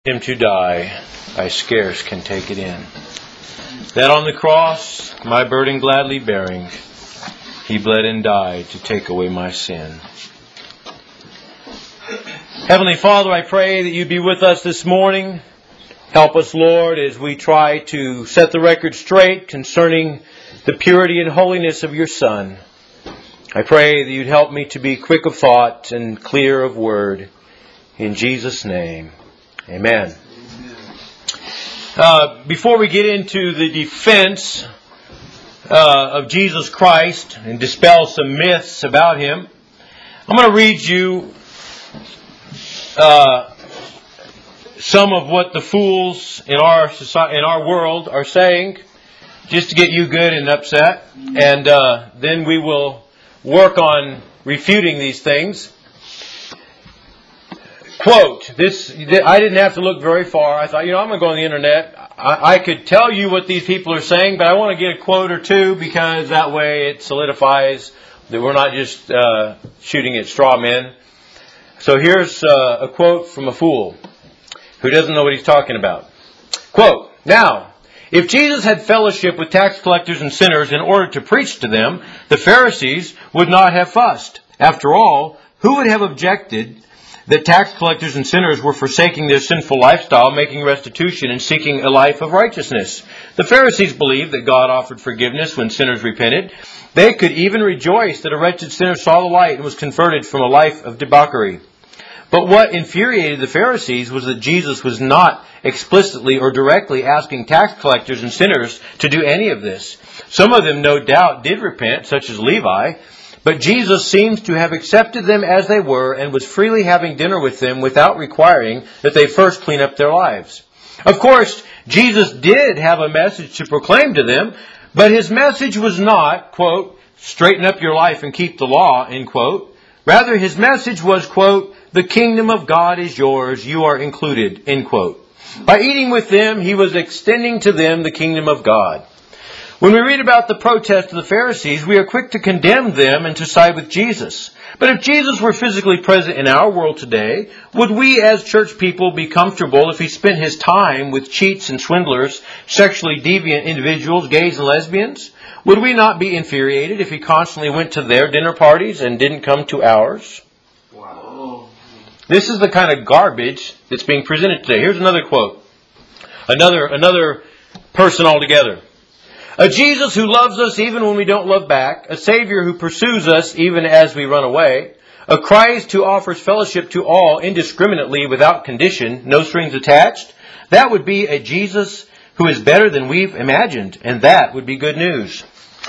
Him to die, I scarce can take it in. That on the cross, my burden gladly bearing, He bled and died to take away my sin. Heavenly Father, I pray that You be with us this morning. Help us, Lord, as we try to set the record straight concerning the purity and holiness of Your Son. I pray that You'd help me to be quick of thought and clear of word. In Jesus' name. Amen. Before we get into the defense of Jesus Christ and dispel some myths about Him, I'm going to read you some of what the fools in our society, in our world, are saying, just to get you good and upset, and then we will work on refuting these things. Quote, I didn't have to look very far. I thought, I'm going to go on the internet. I could tell you what these people are saying, but I want to get a quote or two because that way it solidifies that we're not just shooting at straw men. So here's a quote from a fool who doesn't know what he's talking about. Quote, now, if Jesus had fellowship with tax collectors and sinners in order to preach to them, the Pharisees would not have fussed. After all, who would have objected that tax collectors and sinners were forsaking their sinful lifestyle, making restitution, and seeking a life of righteousness? The Pharisees believed that God offered forgiveness when sinners repented. They could even rejoice that a wretched sinner saw the light and was converted from a life of debauchery. But what infuriated the Pharisees was that Jesus was not explicitly or directly asking tax collectors and sinners to do any of this. Some of them, no doubt, did repent, such as Levi, but Jesus seems to have accepted them as they were and was freely having dinner with them without requiring that they first clean up their lives. Of course, Jesus did have a message to proclaim to them, but His message was not, quote, straighten up your life and keep the law, end quote. Rather, His message was, quote, the kingdom of God is yours, you are included, end quote. By eating with them, He was extending to them the kingdom of God. When we read about the protest of the Pharisees, we are quick to condemn them and to side with Jesus. But if Jesus were physically present in our world today, would we as church people be comfortable if He spent His time with cheats and swindlers, sexually deviant individuals, gays and lesbians? Would we not be infuriated if He constantly went to their dinner parties and didn't come to ours? Wow. This is the kind of garbage that's being presented today. Here's another quote. Another person altogether. A Jesus who loves us even when we don't love back. A Savior who pursues us even as we run away. A Christ who offers fellowship to all indiscriminately without condition, no strings attached. That would be a Jesus who is better than we've imagined. And that would be good news.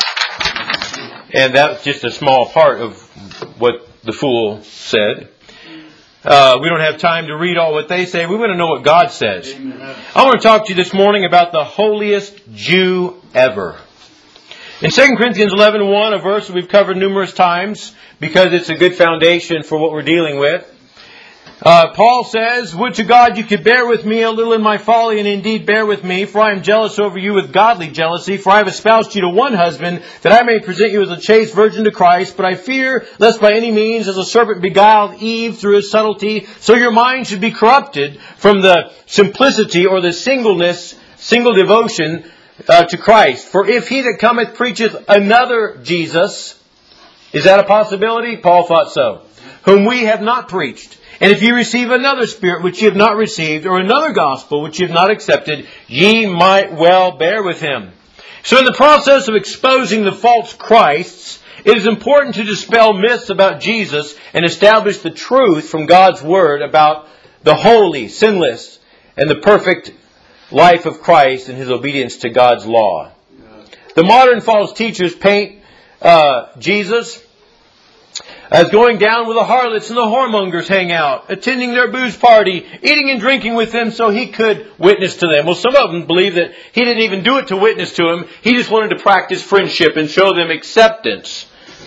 And that's just a small part of what the fool said. We don't have time to read all what they say. We want to know what God says. Amen. I want to talk to you this morning about the holiest Jew ever. In 2 Corinthians 11:1, a verse that we've covered numerous times because it's a good foundation for what we're dealing with. Paul says, would to God you could bear with me a little in my folly, and indeed bear with me, for I am jealous over you with godly jealousy, for I have espoused you to one husband, that I may present you as a chaste virgin to Christ. But I fear, lest by any means, as a serpent beguiled Eve through his subtlety, so your mind should be corrupted from the simplicity or the single devotion to Christ. For if he that cometh preacheth another Jesus, is that a possibility? Paul thought so. Whom we have not preached. And if ye receive another spirit which ye have not received, or another gospel which ye have not accepted, ye might well bear with him. So in the process of exposing the false Christs, it is important to dispel myths about Jesus and establish the truth from God's Word about the holy, sinless, and the perfect life of Christ and His obedience to God's law. The modern false teachers paint Jesus as going down where the harlots and the whoremongers hang out, attending their booze party, eating and drinking with them so He could witness to them. Well, some of them believe that He didn't even do it to witness to them. He just wanted to practice friendship and show them acceptance.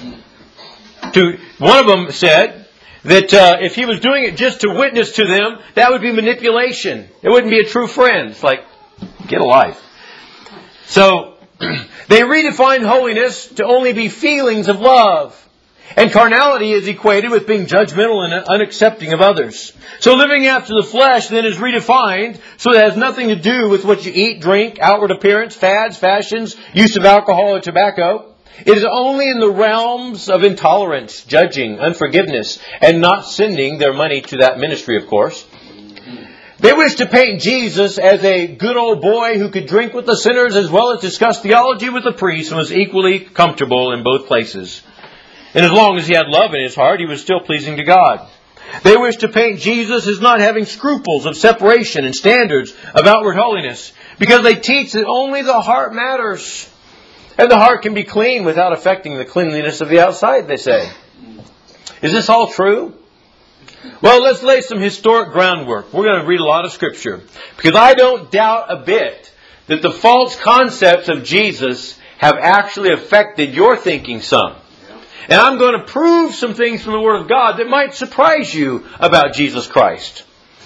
One of them said that if He was doing it just to witness to them, that would be manipulation. It wouldn't be a true friend. It's like, get a life. So, they redefine holiness to only be feelings of love. And carnality is equated with being judgmental and unaccepting of others. So living after the flesh then is redefined so that it has nothing to do with what you eat, drink, outward appearance, fads, fashions, use of alcohol or tobacco. It is only in the realms of intolerance, judging, unforgiveness, and not sending their money to that ministry, of course. They wish to paint Jesus as a good old boy who could drink with the sinners as well as discuss theology with the priests and was equally comfortable in both places. And as long as he had love in his heart, he was still pleasing to God. They wish to paint Jesus as not having scruples of separation and standards of outward holiness because they teach that only the heart matters. And the heart can be clean without affecting the cleanliness of the outside, they say. Is this all true? Well, let's lay some historic groundwork. We're going to read a lot of Scripture. Because I don't doubt a bit that the false concepts of Jesus have actually affected your thinking some. And I'm going to prove some things from the Word of God that might surprise you about Jesus Christ.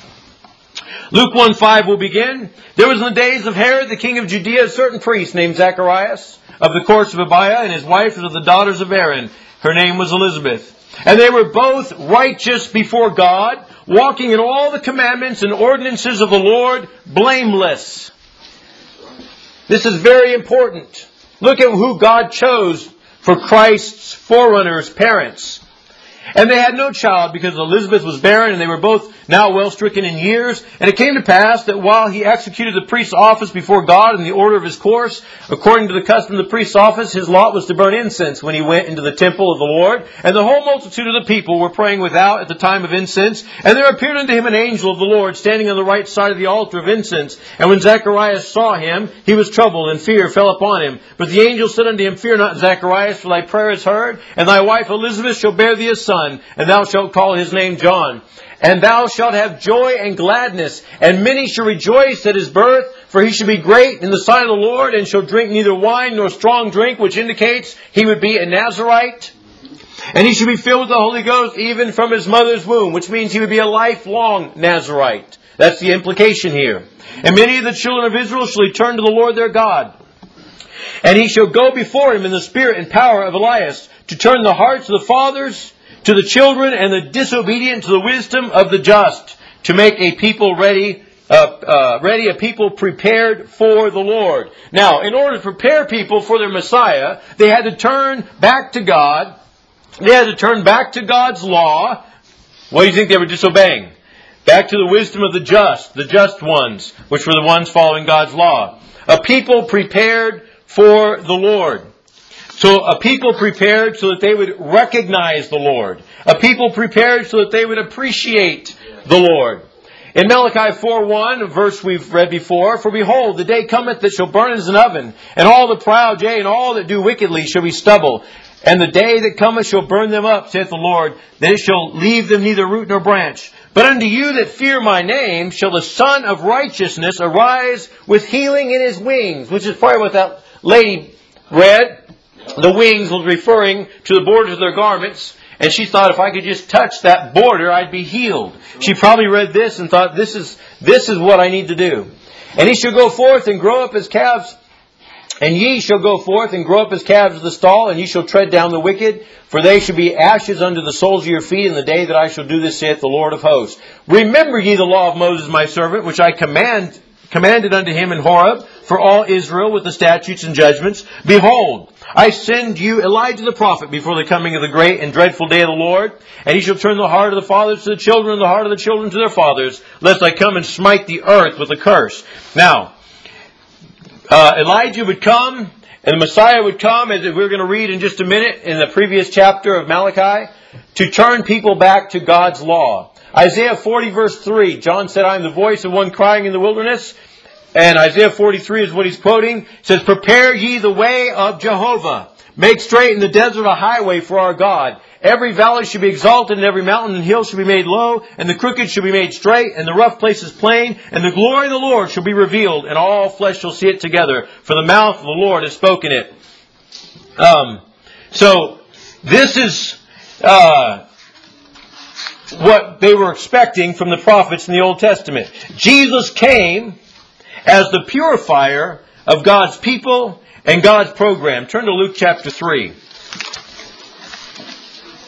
Luke 1:5 will begin. There was in the days of Herod, the king of Judea, a certain priest named Zacharias of the courts of Abiah, and his wife was of the daughters of Aaron. Her name was Elizabeth. And they were both righteous before God, walking in all the commandments and ordinances of the Lord, blameless. This is very important. Look at who God chose for Christ's forerunners' parents. And they had no child because Elizabeth was barren and they were both now well stricken in years. And it came to pass that while he executed the priest's office before God in the order of his course, according to the custom of the priest's office, his lot was to burn incense when he went into the temple of the Lord. And the whole multitude of the people were praying without at the time of incense. And there appeared unto him an angel of the Lord standing on the right side of the altar of incense. And when Zacharias saw him, he was troubled, and fear fell upon him. But the angel said unto him, Fear not, Zacharias, for thy prayer is heard, and thy wife Elizabeth shall bear thee a son, and thou shalt call his name John. And thou shalt have joy and gladness, and many shall rejoice at his birth, for he shall be great in the sight of the Lord, and shall drink neither wine nor strong drink, which indicates he would be a Nazirite. And he shall be filled with the Holy Ghost even from his mother's womb, which means he would be a lifelong Nazirite. That's the implication here. And many of the children of Israel shall return to the Lord their God. And he shall go before him in the spirit and power of Elias, to turn the hearts of the fathers to the children, and the disobedient to the wisdom of the just, to make a people ready, a people prepared for the Lord. Now, in order to prepare people for their Messiah, they had to turn back to God. They had to turn back to God's law. What do you think they were disobeying? Back to the wisdom of the just ones, which were the ones following God's law. A people prepared for the Lord. So a people prepared so that they would recognize the Lord. A people prepared so that they would appreciate the Lord. In Malachi 4:1, a verse we've read before, For behold, the day cometh that shall burn as an oven, and all the proud, yea, and all that do wickedly shall be stubble. And the day that cometh shall burn them up, saith the Lord, that it shall leave them neither root nor branch. But unto you that fear my name shall the Son of Righteousness arise with healing in his wings. Which is probably what that lady read. The wings was referring to the borders of their garments. And she thought, if I could just touch that border, I'd be healed. She probably read this and thought, this is what I need to do. And he shall go forth and grow up his calves. And ye shall go forth and grow up as calves of the stall, and ye shall tread down the wicked, for they shall be ashes under the soles of your feet in the day that I shall do this, saith the Lord of hosts. Remember ye the law of Moses my servant, which I commanded unto him in Horeb, for all Israel with the statutes and judgments. Behold, I send you Elijah the prophet before the coming of the great and dreadful day of the Lord. And he shall turn the heart of the fathers to the children, and the heart of the children to their fathers, lest I come and smite the earth with a curse. Now, Elijah would come, and the Messiah would come, as we're going to read in just a minute in the previous chapter of Malachi, to turn people back to God's law. Isaiah 40 verse 3, John said, I am the voice of one crying in the wilderness. And Isaiah 43 is what he's quoting. It says, Prepare ye the way of Jehovah. Make straight in the desert a highway for our God. Every valley shall be exalted, and every mountain and hill shall be made low, and the crooked shall be made straight, and the rough places plain, and the glory of the Lord shall be revealed, and all flesh shall see it together, for the mouth of the Lord has spoken it. So this is what they were expecting from the prophets in the Old Testament. Jesus came as the purifier of God's people and God's program. Turn to Luke chapter 3.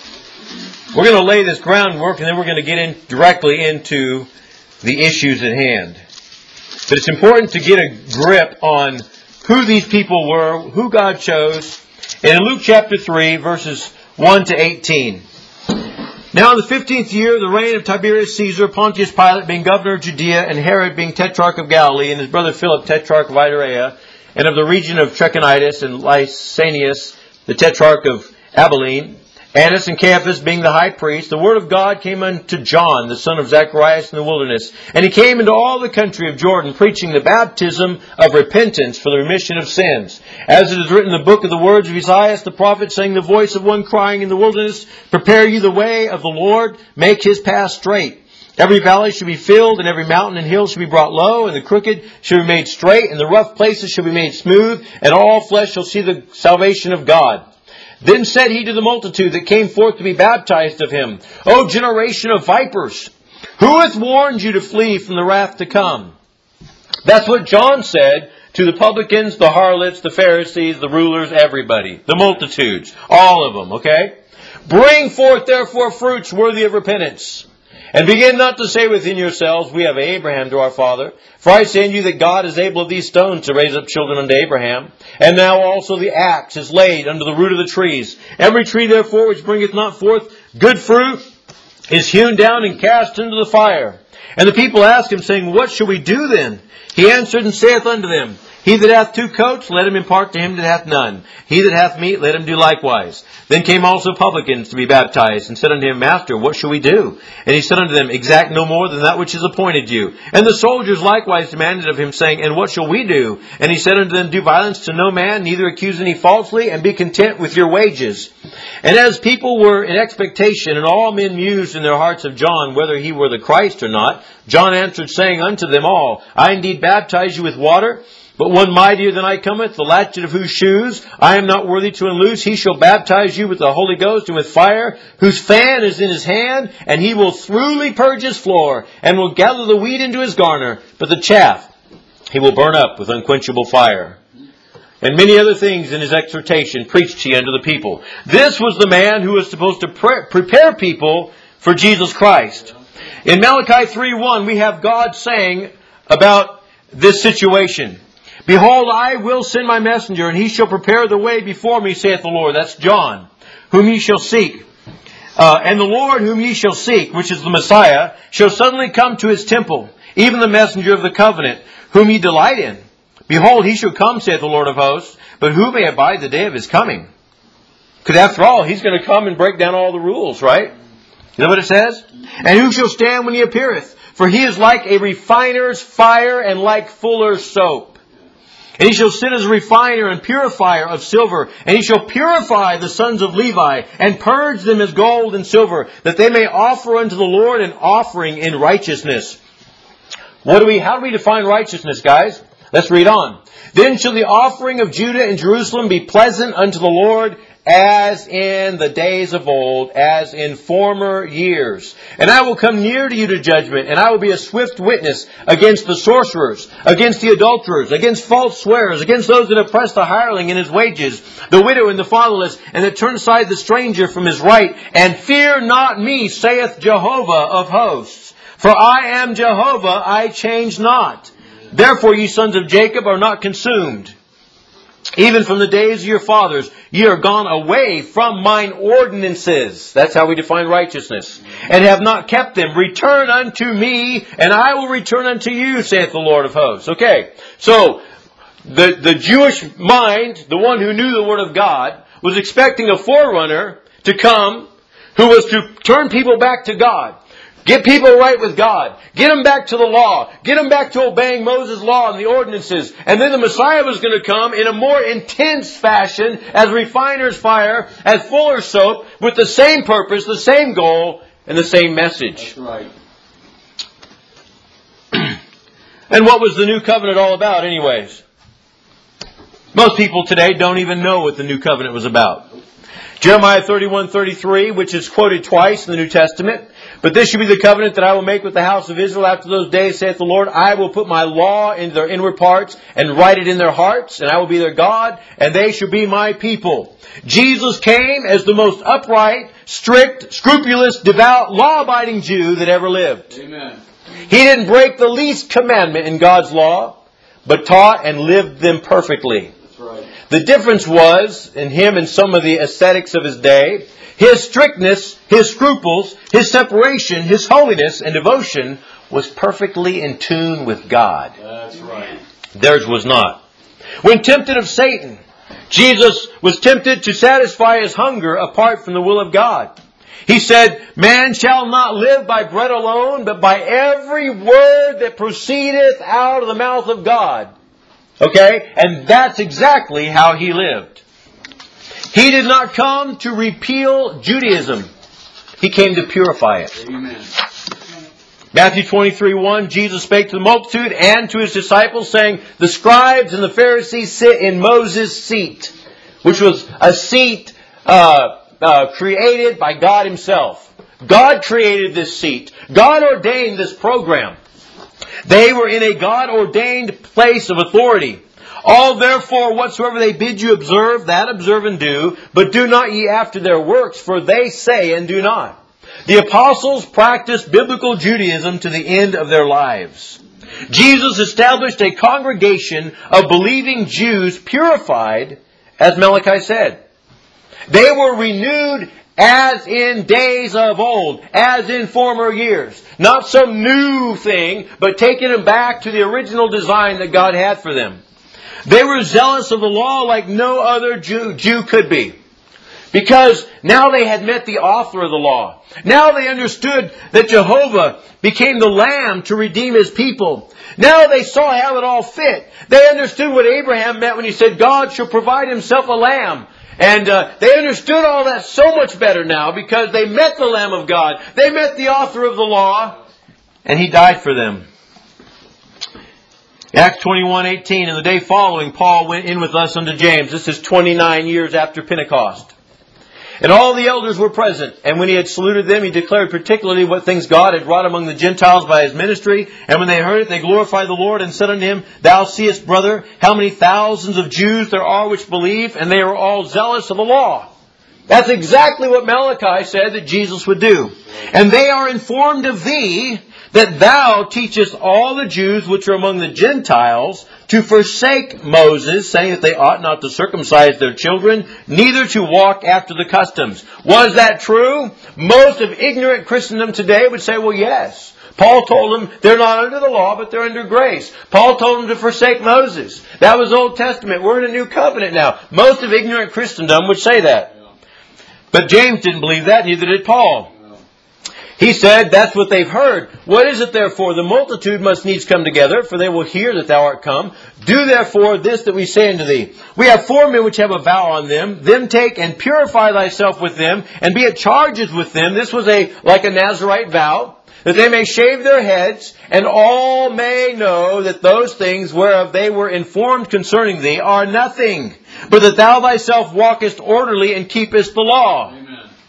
We're going to lay this groundwork and then we're going to get directly into the issues at hand. But it's important to get a grip on who these people were, who God chose. And in Luke chapter 3, verses 1 to 18. Now in the 15th year of the reign of Tiberius Caesar, Pontius Pilate being governor of Judea, and Herod being tetrarch of Galilee, and his brother Philip tetrarch of Iturea, and of the region of Trachonitis, and Lysanias the tetrarch of Abilene, Annas and Caiaphas being the high priest, the word of God came unto John, the son of Zacharias, in the wilderness. And he came into all the country of Jordan, preaching the baptism of repentance for the remission of sins. As it is written in the book of the words of Isaiah the prophet, saying, the voice of one crying in the wilderness, prepare ye the way of the Lord, make his path straight. Every valley shall be filled, and every mountain and hill shall be brought low, and the crooked shall be made straight, and the rough places shall be made smooth, and all flesh shall see the salvation of God. Then said he to the multitude that came forth to be baptized of him, O generation of vipers, who hath warned you to flee from the wrath to come? That's what John said to the publicans, the harlots, the Pharisees, the rulers, everybody. The multitudes. All of them, okay? Bring forth therefore fruits worthy of repentance. And begin not to say within yourselves, we have Abraham to our father. For I say unto you that God is able of these stones to raise up children unto Abraham. And now also the axe is laid under the root of the trees. Every tree therefore which bringeth not forth good fruit is hewn down and cast into the fire. And the people asked him, saying, what shall we do then? He answered and saith unto them, he that hath 2 coats, let him impart to him that hath none. He that hath meat, let him do likewise. Then came also publicans to be baptized, and said unto him, Master, what shall we do? And he said unto them, exact no more than that which is appointed you. And the soldiers likewise demanded of him, saying, and what shall we do? And he said unto them, do violence to no man, neither accuse any falsely, and be content with your wages. And as people were in expectation, and all men mused in their hearts of John, whether he were the Christ or not, John answered, saying unto them all, I indeed baptize you with water, but one mightier than I cometh, the latchet of whose shoes I am not worthy to unloose. He shall baptize you with the Holy Ghost and with fire, whose fan is in his hand, and he will thoroughly purge his floor, and will gather the wheat into his garner, but the chaff he will burn up with unquenchable fire. And many other things in his exhortation preached he unto the people. This was the man who was supposed to prepare people for Jesus Christ. In Malachi 3:1, we have God saying about this situation, behold, I will send my messenger, and he shall prepare the way before me, saith the Lord. That's John, whom ye shall seek. And the Lord whom ye shall seek, which is the Messiah, shall suddenly come to his temple, even the messenger of the covenant, whom ye delight in. Behold, he shall come, saith the Lord of hosts, but who may abide the day of his coming? Because after all, he's going to come and break down all the rules, right? You know what it says? And who shall stand when he appeareth? For he is like a refiner's fire, and like fuller's soap. And he shall sit as a refiner and purifier of silver. And he shall purify the sons of Levi, and purge them as gold and silver, that they may offer unto the Lord an offering in righteousness. How do we define righteousness, guys? Let's read on. Then shall the offering of Judah and Jerusalem be pleasant unto the Lord, as in the days of old, as in former years. And I will come near to you to judgment, and I will be a swift witness against the sorcerers, against the adulterers, against false swearers, against those that oppress the hireling in his wages, the widow and the fatherless, and that turn aside the stranger from his right. And fear not me, saith Jehovah of hosts. For I am Jehovah, I change not. Therefore ye sons of Jacob are not consumed. Even from the days of your fathers, ye are gone away from mine ordinances. That's how we define righteousness. And have not kept them. Return unto me, and I will return unto you, saith the Lord of hosts. Okay, so the Jewish mind, the one who knew the Word of God, was expecting a forerunner to come who was to turn people back to God. Get people right with God. Get them back to the law. Get them back to obeying Moses' law and the ordinances. And then the Messiah was going to come in a more intense fashion, as refiner's fire, as fuller's soap, with the same purpose, the same goal, and the same message. That's right. And what was the new covenant all about anyways? Most people today don't even know what the new covenant was about. Jeremiah 31:33, which is quoted twice in the New Testament. But this shall be the covenant that I will make with the house of Israel after those days, saith the Lord. I will put my law into their inward parts and write it in their hearts, and I will be their God, and they shall be my people. Jesus came as the most upright, strict, scrupulous, devout, law-abiding Jew that ever lived. Amen. He didn't break the least commandment in God's law, but taught and lived them perfectly. That's right. The difference was, in him and some of the ascetics of his day, his strictness, his scruples, his separation, his holiness and devotion was perfectly in tune with God. That's right. Theirs was not. When tempted of Satan, Jesus was tempted to satisfy his hunger apart from the will of God. He said, man shall not live by bread alone, but by every word that proceedeth out of the mouth of God. Okay? And that's exactly how he lived. He did not come to repeal Judaism. He came to purify it. Amen. Matthew 23:1, Jesus spake to the multitude and to his disciples, saying, the scribes and the Pharisees sit in Moses' seat, which was a seat created by God Himself. God created this seat. God ordained this program. They were in a God-ordained place of authority. All therefore whatsoever they bid you observe, that observe and do, but do not ye after their works, for they say and do not. The apostles practiced biblical Judaism to the end of their lives. Jesus established a congregation of believing Jews purified, as Malachi said. They were renewed as in days of old, as in former years. Not some new thing, but taking them back to the original design that God had for them. They were zealous of the law like no other Jew could be. Because now they had met the author of the law. Now they understood that Jehovah became the Lamb to redeem His people. Now they saw how it all fit. They understood what Abraham meant when he said, God shall provide Himself a lamb. And they understood all that so much better now because they met the Lamb of God. They met the author of the law. And He died for them. Acts 21:18, in the day following, Paul went in with us unto James. This is 29 years after Pentecost. And all the elders were present. And when he had saluted them, he declared particularly what things God had wrought among the Gentiles by His ministry. And when they heard it, they glorified the Lord and said unto him, Thou seest, brother, how many thousands of Jews there are which believe, and they are all zealous of the law. That's exactly what Malachi said that Jesus would do. And they are informed of thee, that thou teachest all the Jews which are among the Gentiles to forsake Moses, saying that they ought not to circumcise their children, neither to walk after the customs. Was that true? Most of ignorant Christendom today would say, well, yes. Paul told them they're not under the law, but they're under grace. Paul told them to forsake Moses. That was Old Testament. We're in a new covenant now. Most of ignorant Christendom would say that. But James didn't believe that, neither did Paul. He said, that's what they've heard. What is it therefore? The multitude must needs come together, for they will hear that thou art come. Do therefore this that we say unto thee. We have 4 men which have a vow on them. Them take and purify thyself with them, and be at charges with them. This was like a Nazarite vow, that they may shave their heads, and all may know that those things whereof they were informed concerning thee are nothing, but that thou thyself walkest orderly and keepest the law. Amen.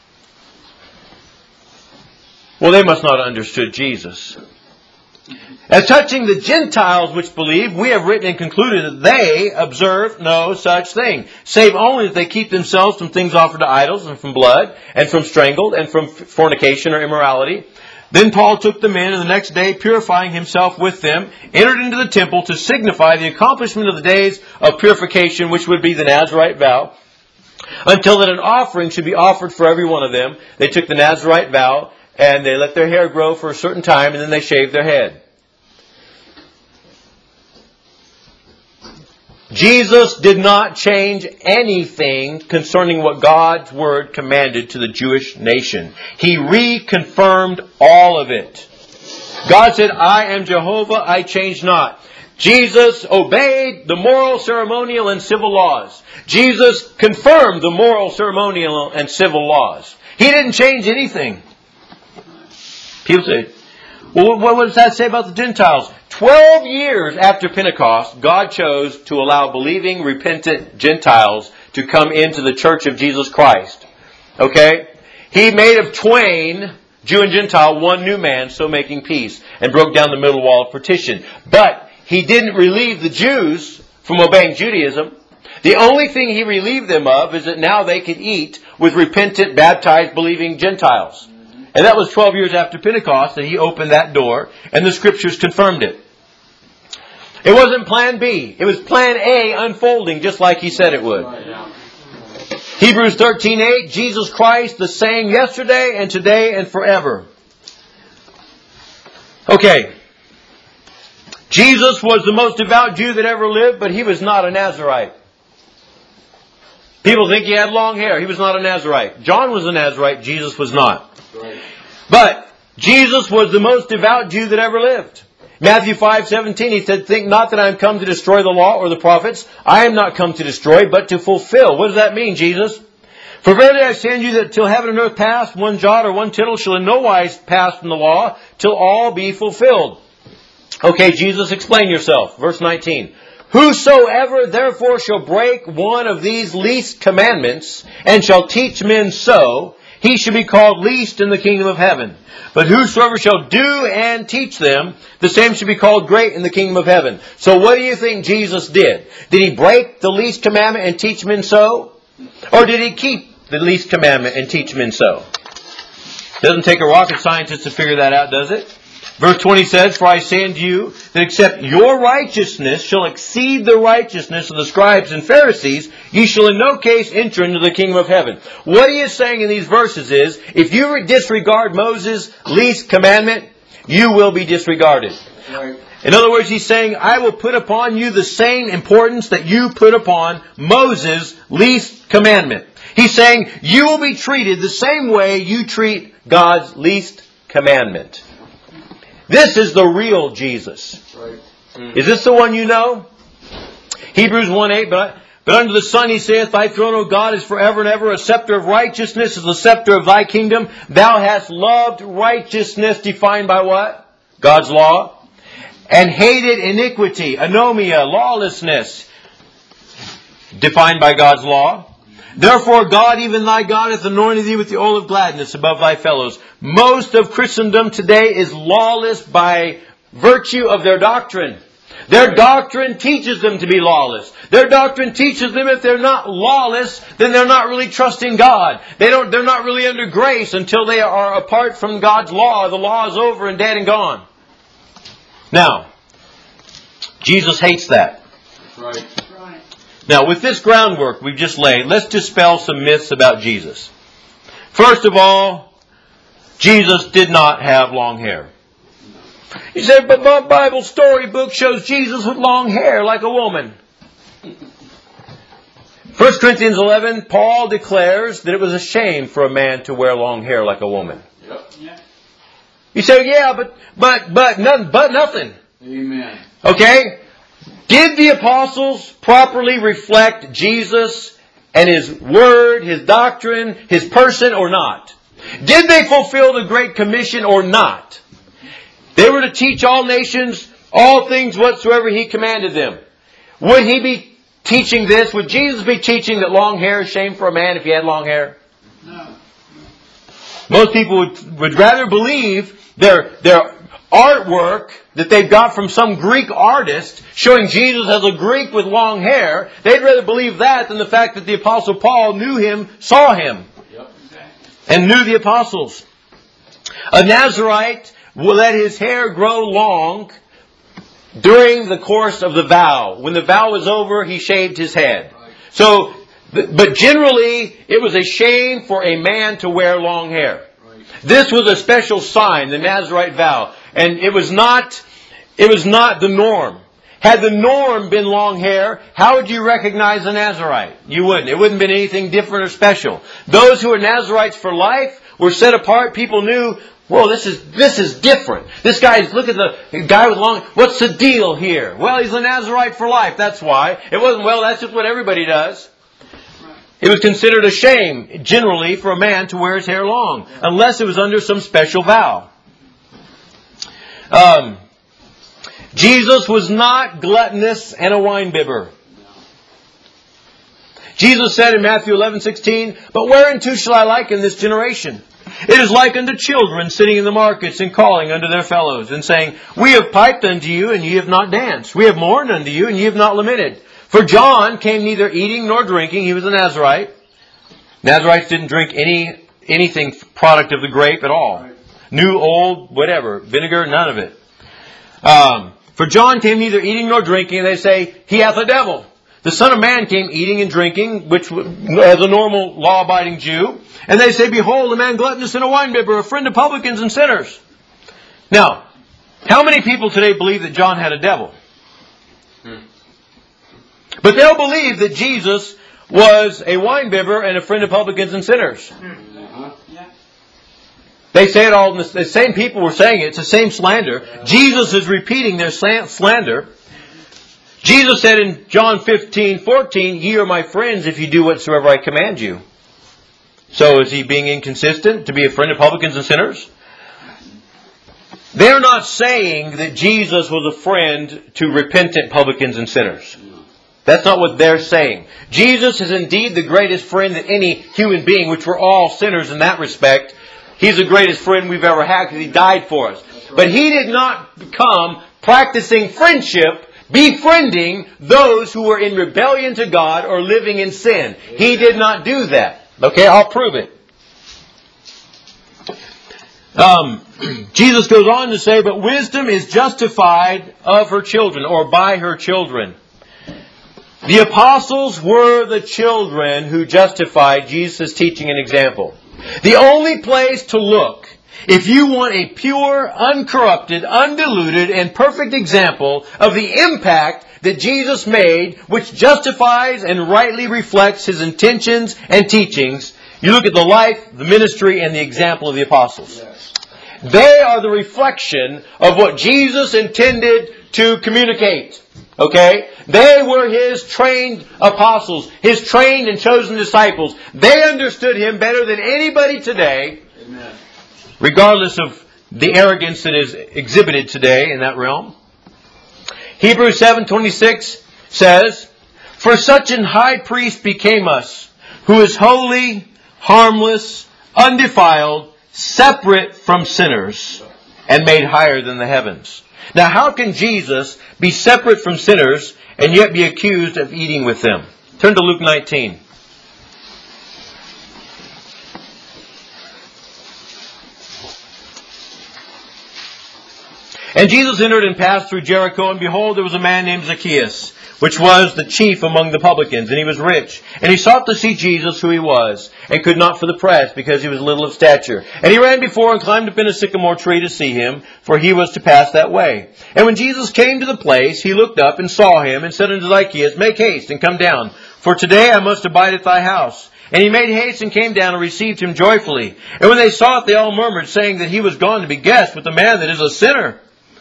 Well, they must not have understood Jesus. As touching the Gentiles which believe, we have written and concluded that they observe no such thing, save only that they keep themselves from things offered to idols, and from blood, and from strangled, and from fornication or immorality. Then Paul took them in, and the next day, purifying himself with them, entered into the temple to signify the accomplishment of the days of purification, which would be the Nazarite vow, until that an offering should be offered for every one of them. They took the Nazarite vow, and they let their hair grow for a certain time, and then they shaved their head. Jesus did not change anything concerning what God's Word commanded to the Jewish nation. He reconfirmed all of it. God said, I am Jehovah, I change not. Jesus obeyed the moral, ceremonial, and civil laws. Jesus confirmed the moral, ceremonial, and civil laws. He didn't change anything. People say, well, what does that say about the Gentiles? 12 years after Pentecost, God chose to allow believing, repentant Gentiles to come into the church of Jesus Christ. Okay? He made of twain Jew and Gentile, one new man, so making peace, and broke down the middle wall of partition. But He didn't relieve the Jews from obeying Judaism. The only thing He relieved them of is that now they could eat with repentant, baptized, believing Gentiles. And that was 12 years after Pentecost that He opened that door, and the Scriptures confirmed it. It wasn't plan B. It was plan A unfolding just like He said it would. Hebrews 13:8, Jesus Christ the same yesterday and today and forever. Okay. Jesus was the most devout Jew that ever lived, but He was not a Nazirite. People think He had long hair. He was not a Nazirite. John was a Nazirite. Jesus was not. But Jesus was the most devout Jew that ever lived. Matthew 5:17, He said, "Think not that I am come to destroy the law or the prophets. I am not come to destroy, but to fulfill." What does that mean, Jesus? "For verily I say unto you that till heaven and earth pass, one jot or one tittle shall in no wise pass from the law, till all be fulfilled." Okay, Jesus, explain yourself. Verse 19. "Whosoever therefore shall break one of these least commandments, and shall teach men so, he shall be called least in the kingdom of heaven. But whosoever shall do and teach them, the same shall be called great in the kingdom of heaven." So what do you think Jesus did? Did He break the least commandment and teach men so? Or did He keep the least commandment and teach men so? Doesn't take a rocket scientist to figure that out, does it? Verse 20 says, "For I say unto you, that except your righteousness shall exceed the righteousness of the scribes and Pharisees, ye shall in no case enter into the kingdom of heaven." What He is saying in these verses is, if you disregard Moses' least commandment, you will be disregarded. Right. In other words, He's saying, I will put upon you the same importance that you put upon Moses' least commandment. He's saying, you will be treated the same way you treat God's least commandment. This is the real Jesus. Right. Is this the one you know? Hebrews 1:8, but unto the Son He saith, "Thy throne, O God, is forever and ever. A scepter of righteousness is the scepter of Thy kingdom. Thou hast loved righteousness," defined by what? God's law. "And hated iniquity," anomia, lawlessness, defined by God's law. "Therefore God, even thy God, hath anointed thee with the oil of gladness above thy fellows." Most of Christendom today is lawless by virtue of their doctrine. Their doctrine teaches them to be lawless. Their doctrine teaches them if they're not lawless, then they're not really trusting God. They're not really under grace until they are apart from God's law. The law is over and dead and gone. Now, Jesus hates that. Right. Now, with this groundwork we've just laid, let's dispel some myths about Jesus. First of all, Jesus did not have long hair. You said, but my Bible storybook shows Jesus with long hair like a woman. 1 Corinthians 11, Paul declares that it was a shame for a man to wear long hair like a woman. Yep. You say, yeah, but nothing. Amen. Okay? Did the apostles properly reflect Jesus and His Word, His doctrine, His person, or not? Did they fulfill the Great Commission or not? They were to teach all nations all things whatsoever He commanded them. Would He be teaching this? Would Jesus be teaching that long hair is shame for a man if he had long hair? No. Most people would rather believe their artwork that they've got from some Greek artist showing Jesus as a Greek with long hair. They'd rather believe that than the fact that the Apostle Paul knew Him, saw Him, and knew the apostles. A Nazirite will let his hair grow long during the course of the vow. When the vow was over, he shaved his head. So, but generally, it was a shame for a man to wear long hair. This was a special sign, the Nazirite vow. And it was not the norm. Had the norm been long hair, how would you recognize a Nazirite? You wouldn't. It wouldn't have been anything different or special. Those who were Nazirites for life were set apart. People knew, well, this is different. Look at the guy with long, what's the deal here? Well, he's a Nazirite for life, that's why. It wasn't, well, that's just what everybody does. It was considered a shame, generally, for a man to wear his hair long, unless it was under some special vow. Jesus was not gluttonous and a winebibber. Jesus said in Matthew 11:16, "But whereunto shall I liken this generation? It is like unto children sitting in the markets and calling unto their fellows and saying, We have piped unto you, and ye have not danced. We have mourned unto you, and ye have not lamented. For John came neither eating nor drinking. He was a Nazarite. Nazarites didn't drink anything product of the grape at all. New, old, whatever. Vinegar, none of it. For John came neither eating nor drinking, and they say, He hath a devil. The Son of Man came eating and drinking, which as a normal law-abiding Jew. And they say, Behold, a man gluttonous and a winebibber, a friend of publicans and sinners. Now, how many people today believe that John had a devil? But they'll believe that Jesus was a winebibber and a friend of publicans and sinners. They say it all, the same people were saying it. It's the same slander. Jesus is repeating their slander. Jesus said in John 15:14, Ye are my friends if you do whatsoever I command you. So is he being inconsistent to be a friend of publicans and sinners? They're not saying that Jesus was a friend to repentant publicans and sinners. That's not what they're saying. Jesus is indeed the greatest friend that any human being, which we're all sinners in that respect. He's the greatest friend we've ever had because He died for us. But He did not become practicing friendship, befriending those who were in rebellion to God or living in sin. He did not do that. Okay, I'll prove it. Jesus goes on to say, But wisdom is justified of her children, or by her children. The apostles were the children who justified Jesus' teaching and example. The only place to look, if you want a pure, uncorrupted, undiluted, and perfect example of the impact that Jesus made, which justifies and rightly reflects His intentions and teachings, you look at the life, the ministry, and the example of the apostles. Yes. They are the reflection of what Jesus intended to communicate. Okay? They were His trained apostles, His trained and chosen disciples. They understood Him better than anybody today. Amen. Regardless of the arrogance that is exhibited today in that realm. Hebrews 7:26 says, For such an high priest became us, who is holy, harmless, undefiled, separate from sinners, and made higher than the heavens. Now how can Jesus be separate from sinners and yet be accused of eating with them? Turn to Luke 19. And Jesus entered and passed through Jericho, and behold, there was a man named Zacchaeus, which was the chief among the publicans, and he was rich. And he sought to see Jesus, who He was, and could not for the press, because he was little of stature. And he ran before and climbed up in a sycamore tree to see Him, for he was to pass that way. And when Jesus came to the place, he looked up and saw him, and said unto Zacchaeus, Make haste and come down, for today I must abide at thy house. And he made haste and came down and received him joyfully. And when they saw it, they all murmured, saying that he was gone to be guest with a man that is a sinner.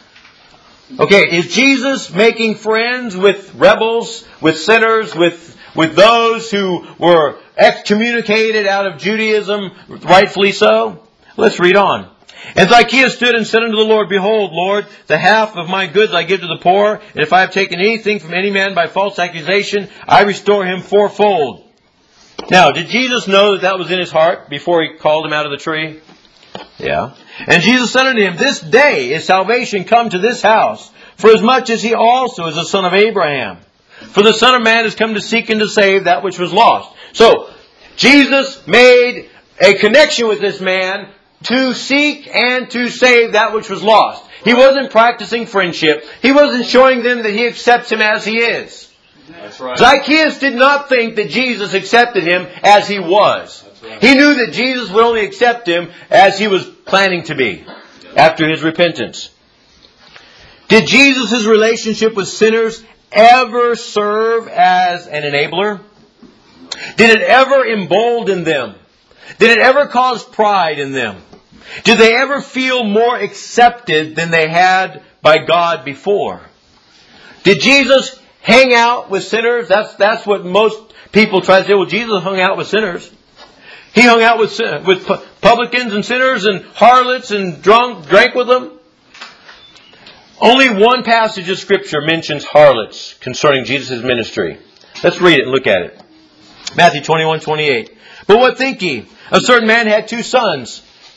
Okay, is Jesus making friends with rebels, with sinners, with those who were excommunicated out of Judaism, rightfully so? Let's read on. And Zacchaeus stood and said unto the Lord, Behold, Lord, the half of my goods I give to the poor, and if I have taken anything from any man by false accusation, I restore him fourfold. Now, did Jesus know that was in his heart before He called him out of the tree? Yeah. And Jesus said unto him, This day is salvation come to this house, for as much as he also is a son of Abraham. For the Son of Man has come to seek and to save that which was lost. So, Jesus made a connection with this man to seek and to save that which was lost. He wasn't practicing friendship. He wasn't showing them that He accepts him as he is. That's right. Zacchaeus did not think that Jesus accepted him as he was. Right. He knew that Jesus would only accept him as he was planning to be after his repentance. Did Jesus' relationship with sinners ever serve as an enabler? Did it ever embolden them? Did it ever cause pride in them? Did they ever feel more accepted than they had by God before? Did Jesus hang out with sinners? That's what most people try to say. Well, Jesus hung out with sinners. He hung out with publicans and sinners and harlots and drank with them. Only one passage of Scripture mentions harlots concerning Jesus' ministry. Let's read it and look at it. Matthew 21:28. But what think ye? A certain man had 2 sons.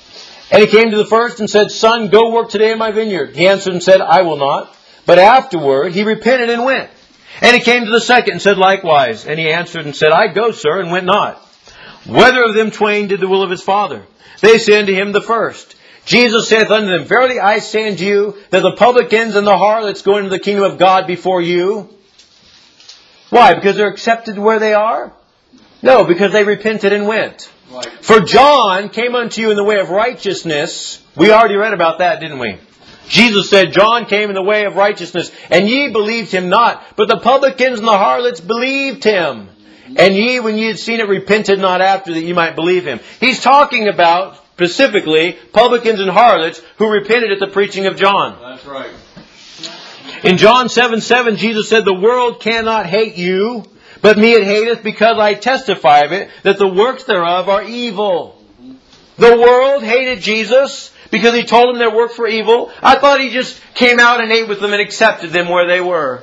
And he came to the first and said, Son, go work today in my vineyard. He answered and said, I will not. But afterward he repented and went. And he came to the second and said likewise. And he answered and said, I go, sir, and went not. Whether of them twain did the will of his father? They say unto him, the first. Jesus saith unto them, Verily I say unto you, that the publicans and the harlots go into the kingdom of God before you. Why? Because they're accepted where they are? No, because they repented and went. Right. For John came unto you in the way of righteousness. We already read about that, didn't we? Jesus said, John came in the way of righteousness, and ye believed him not. But the publicans and the harlots believed him. And ye, when ye had seen it, repented not after that ye might believe him. He's talking about, specifically, publicans and harlots who repented at the preaching of John. That's right. In John 7:7, Jesus said, The world cannot hate you, but me it hateth, because I testify of it, that the works thereof are evil. The world hated Jesus because he told them their works were evil. I thought he just came out and ate with them and accepted them where they were.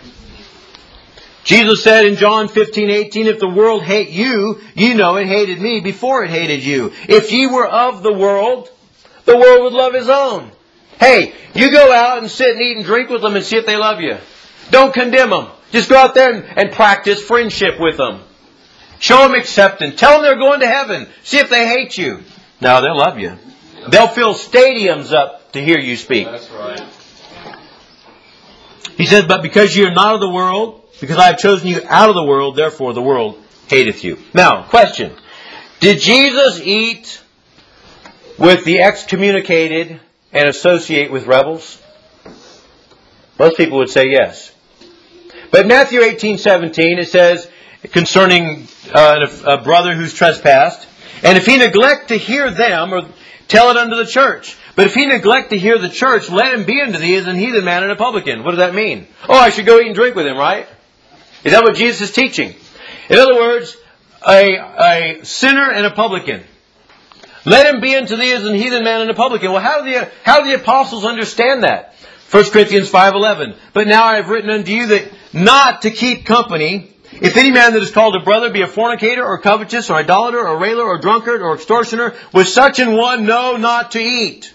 Jesus said in John 15:18, If the world hate you, ye know it hated me before it hated you. If ye were of the world would love his own. Hey, you go out and sit and eat and drink with them and see if they love you. Don't condemn them. Just go out there and practice friendship with them. Show them acceptance. Tell them they're going to heaven. See if they hate you. No, they'll love you. They'll fill stadiums up to hear you speak. That's right. He says, But because you are not of the world, because I have chosen you out of the world, therefore the world hateth you. Now, question. Did Jesus eat with the excommunicated and associate with rebels? Most people would say yes. But Matthew 18:17, it says, concerning a brother who's trespassed, and if he neglect to hear them, or tell it unto the church. But if he neglect to hear the church, let him be unto thee as an heathen man and a publican. What does that mean? Oh, I should go eat and drink with him, right? Is that what Jesus is teaching? In other words, a sinner and a publican. Let him be unto thee as an heathen man and a publican. Well, how do the apostles understand that? 1 Corinthians 5:11. But now I have written unto you that not to keep company, if any man that is called a brother be a fornicator, or covetous, or idolater, or railer, or drunkard, or extortioner, with such an one know not to eat.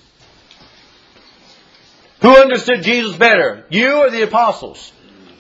Who understood Jesus better? You or the apostles?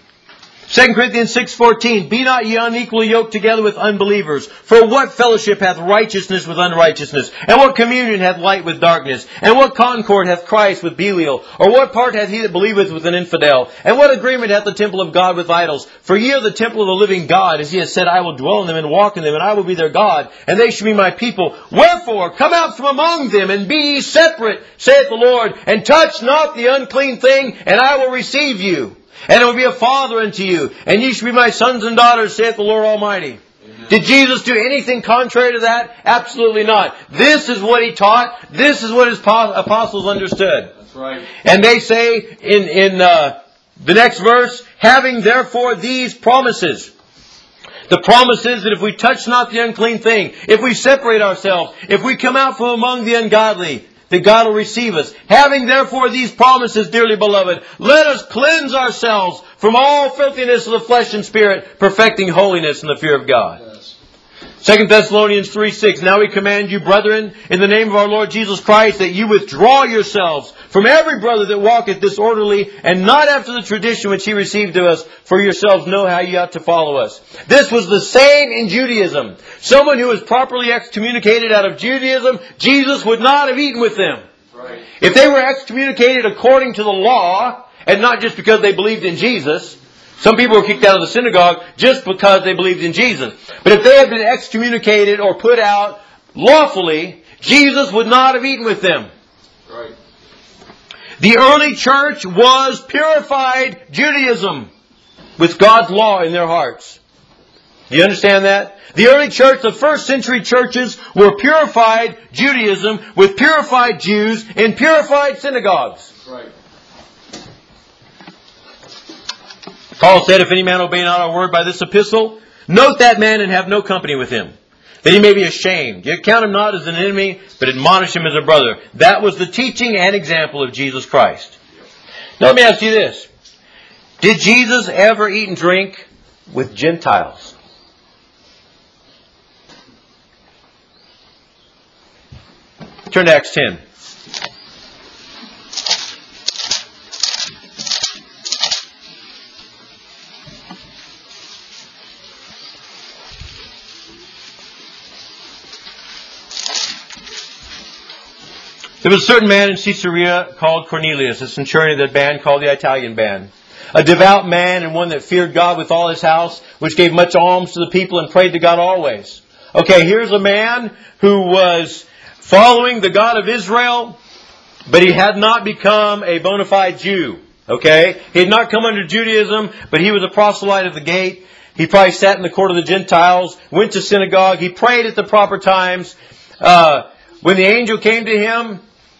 2 Corinthians 6:14, Be not ye unequally yoked together with unbelievers. For what fellowship hath righteousness with unrighteousness? And what communion hath light with darkness? And what concord hath Christ with Belial? Or what part hath he that believeth with an infidel? And what agreement hath the temple of God with idols? For ye are the temple of the living God, as he has said, I will dwell in them and walk in them, and I will be their God, and they shall be my people. Wherefore, come out from among them, and be ye separate, saith the Lord, and touch not the unclean thing, and I will receive you. And I will be a father unto you, and ye shall be my sons and daughters, saith the Lord Almighty. Amen. Did Jesus do anything contrary to that? Absolutely not. This is what he taught. This is what his apostles understood. That's right. And they say in the next verse, having therefore these promises. The promise is that if we touch not the unclean thing, if we separate ourselves, if we come out from among the ungodly, that God will receive us. Having therefore these promises, dearly beloved, let us cleanse ourselves from all filthiness of the flesh and spirit, perfecting holiness in the fear of God. Yes. 2 Thessalonians 3:6, Now we command you, brethren, in the name of our Lord Jesus Christ, that you withdraw yourselves from every brother that walketh disorderly, and not after the tradition which he received of us, for yourselves know how ye ought to follow us. This was the same in Judaism. Someone who was properly excommunicated out of Judaism, Jesus would not have eaten with them. Right. If they were excommunicated according to the law, and not just because they believed in Jesus. Some people were kicked out of the synagogue just because they believed in Jesus. But if they had been excommunicated or put out lawfully, Jesus would not have eaten with them. Right. The early church was purified Judaism with God's law in their hearts. Do you understand that? The early church, the first century churches, were purified Judaism with purified Jews in purified synagogues. Right. Paul said, if any man obey not our word by this epistle, note that man and have no company with him, that he may be ashamed. Yet count him not as an enemy, but admonish him as a brother. That was the teaching and example of Jesus Christ. Now let me ask you this. Did Jesus ever eat and drink with Gentiles? Turn to Acts 10. There was a certain man in Caesarea called Cornelius, a centurion of that band called the Italian band. A devout man and one that feared God with all his house, which gave much alms to the people and prayed to God always. Okay, here's a man who was following the God of Israel, but he had not become a bona fide Jew. Okay? He had not come under Judaism, but he was a proselyte of the gate. He probably sat in the court of the Gentiles, went to synagogue, he prayed at the proper times. When the angel came to him,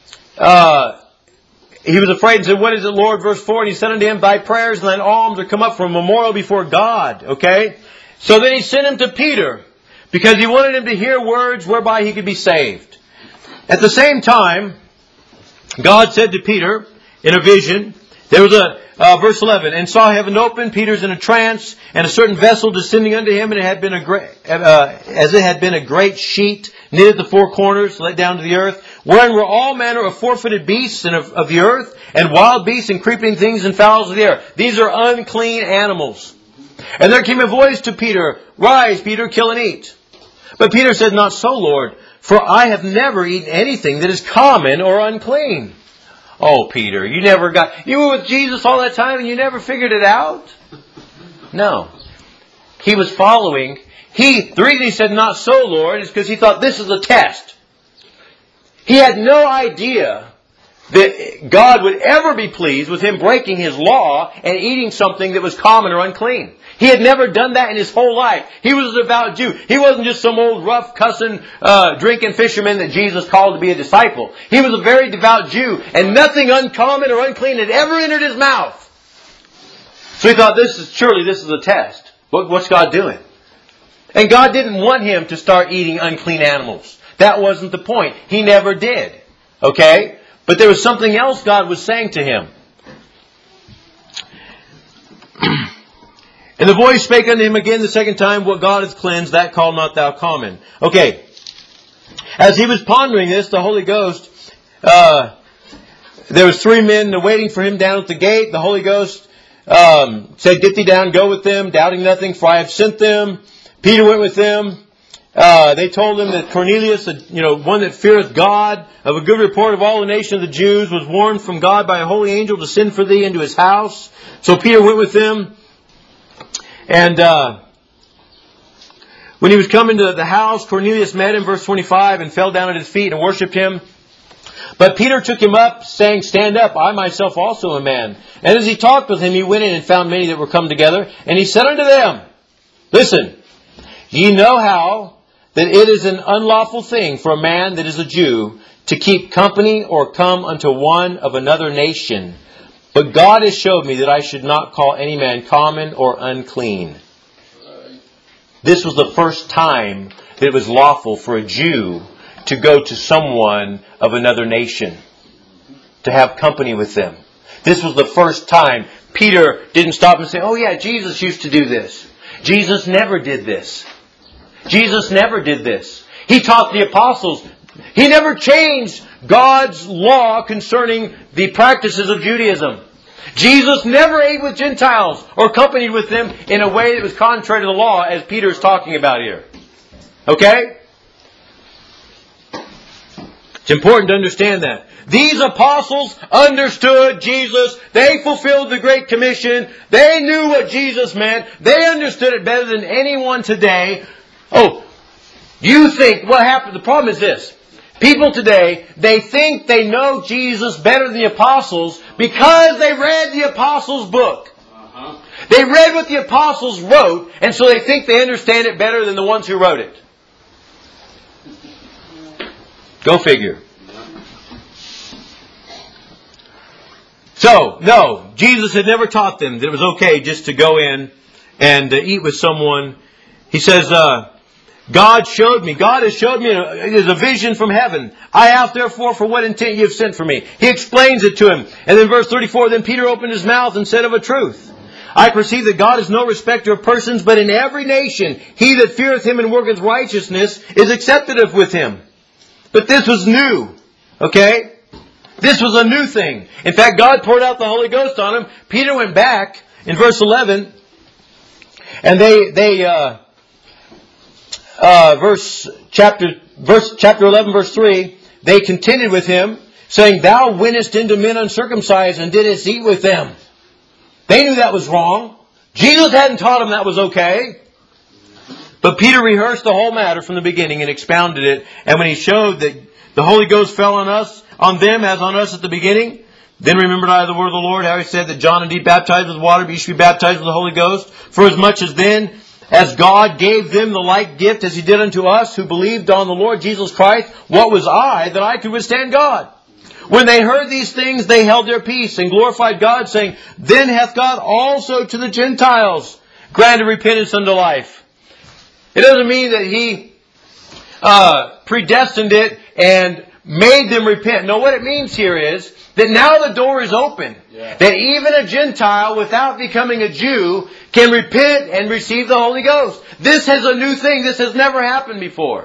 he was afraid and said, "What is it, Lord?" Verse 4, and he said unto him, "Thy prayers and thine alms are come up for a memorial before God." Okay? So then he sent him to Peter, because he wanted him to hear words whereby he could be saved. At the same time, God said to Peter in a vision, there was verse 11, and saw heaven open, Peter's in a trance, and a certain vessel descending unto him, and it had been as it had been a great sheet knit at the four corners, let down to the earth, wherein were all manner of four-footed beasts and of the earth, and wild beasts and creeping things and fowls of the air. These are unclean animals. And there came a voice to Peter, "Rise, Peter, kill and eat." But Peter said, "Not so, Lord, for I have never eaten anything that is common or unclean." Oh, Peter, you were with Jesus all that time and you never figured it out? No. He was following. The reason he said, "Not so, Lord," is because he thought this is a test. He had no idea that God would ever be pleased with him breaking His law and eating something that was common or unclean. He had never done that in his whole life. He was a devout Jew. He wasn't just some old rough, cussing, drinking fisherman that Jesus called to be a disciple. He was a very devout Jew, and nothing uncommon or unclean had ever entered his mouth. So he thought, this is a test. What's God doing? And God didn't want him to start eating unclean animals. That wasn't the point. He never did. Okay? But there was something else God was saying to him. And the voice spake unto him again the second time, "What God hath cleansed, that call not thou common." Okay. As he was pondering this, the Holy Ghost, there was 3 men waiting for him down at the gate. The Holy Ghost said, "Get thee down, go with them, doubting nothing, for I have sent them." Peter went with them. They told him that Cornelius, one that feareth God, of a good report of all the nation of the Jews, was warned from God by a holy angel to send for thee into his house. So Peter went with them. And when he was coming to the house, Cornelius met him, verse 25, and fell down at his feet and worshipped him. But Peter took him up, saying, "Stand up, I myself also am a man." And as he talked with him, he went in and found many that were come together. And he said unto them, "Listen, ye know how that it is an unlawful thing for a man that is a Jew to keep company or come unto one of another nation. But God has showed me that I should not call any man common or unclean." This was the first time that it was lawful for a Jew to go to someone of another nation, to have company with them. This was the first time Peter didn't stop and say, "Oh yeah, Jesus used to do this." Jesus never did this. Jesus never did this. He taught the apostles. He never changed God's law concerning the practices of Judaism. Jesus never ate with Gentiles or companied with them in a way that was contrary to the law, as Peter is talking about here. Okay? It's important to understand that. These apostles understood Jesus. They fulfilled the Great Commission. They knew what Jesus meant. They understood it better than anyone today. Oh, you think what happened? The problem is this. People today, they think they know Jesus better than the apostles because they read the apostles' book. They read what the apostles wrote, and so they think they understand it better than the ones who wrote it. Go figure. So, no, Jesus had never taught them that it was okay just to go in and eat with someone. He says, God has showed me, it is a vision from heaven. I ask therefore for what intent you have sent for me. He explains it to him. And then verse 34, then Peter opened his mouth and said of a truth, I perceive that God is no respecter of persons, but in every nation he that feareth him and worketh righteousness is accepted with him. But this was new. Okay? This was a new thing. In fact, God poured out the Holy Ghost on him. Peter went back in verse 11, and chapter 11, verse 3, they contended with him, saying, Thou wentest into men uncircumcised and didst eat with them. They knew that was wrong. Jesus hadn't taught them that was okay. But Peter rehearsed the whole matter from the beginning and expounded it. And when he showed that the Holy Ghost fell on them as on us at the beginning, then remembered I the word of the Lord, how he said that John indeed baptized with water, but you should be baptized with the Holy Ghost. For as much as then as God gave them the like gift as he did unto us who believed on the Lord Jesus Christ, what was I that I could withstand God? When they heard these things, they held their peace and glorified God, saying, Then hath God also to the Gentiles granted repentance unto life. It doesn't mean that he predestined it and made them repent. No, what it means here is that now the door is open. Yeah. That even a Gentile, without becoming a Jew, can repent and receive the Holy Ghost. This is a new thing. This has never happened before.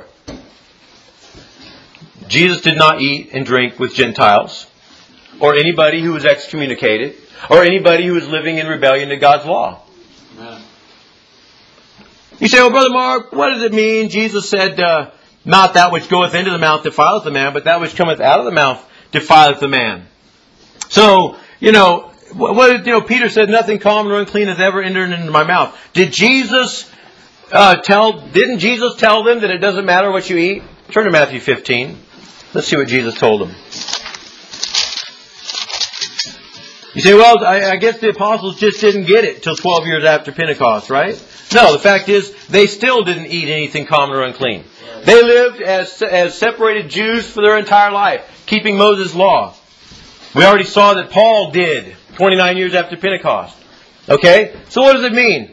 Jesus did not eat and drink with Gentiles, or anybody who was excommunicated, or anybody who was living in rebellion to God's law. Amen. You say, well, Brother Mark, what does it mean? Jesus said, not that which goeth into the mouth defileth the man, but that which cometh out of the mouth defileth the man. So, Peter said, nothing common or unclean hath ever entered into my mouth. Didn't Jesus tell them that it doesn't matter what you eat? Turn to Matthew 15. Let's see what Jesus told them. You say, well, I guess the apostles just didn't get it till 12 years after Pentecost, right? No, the fact is, they still didn't eat anything common or unclean. They lived as separated Jews for their entire life, keeping Moses' law. We already saw that Paul did 29 years after Pentecost. Okay? So what does it mean?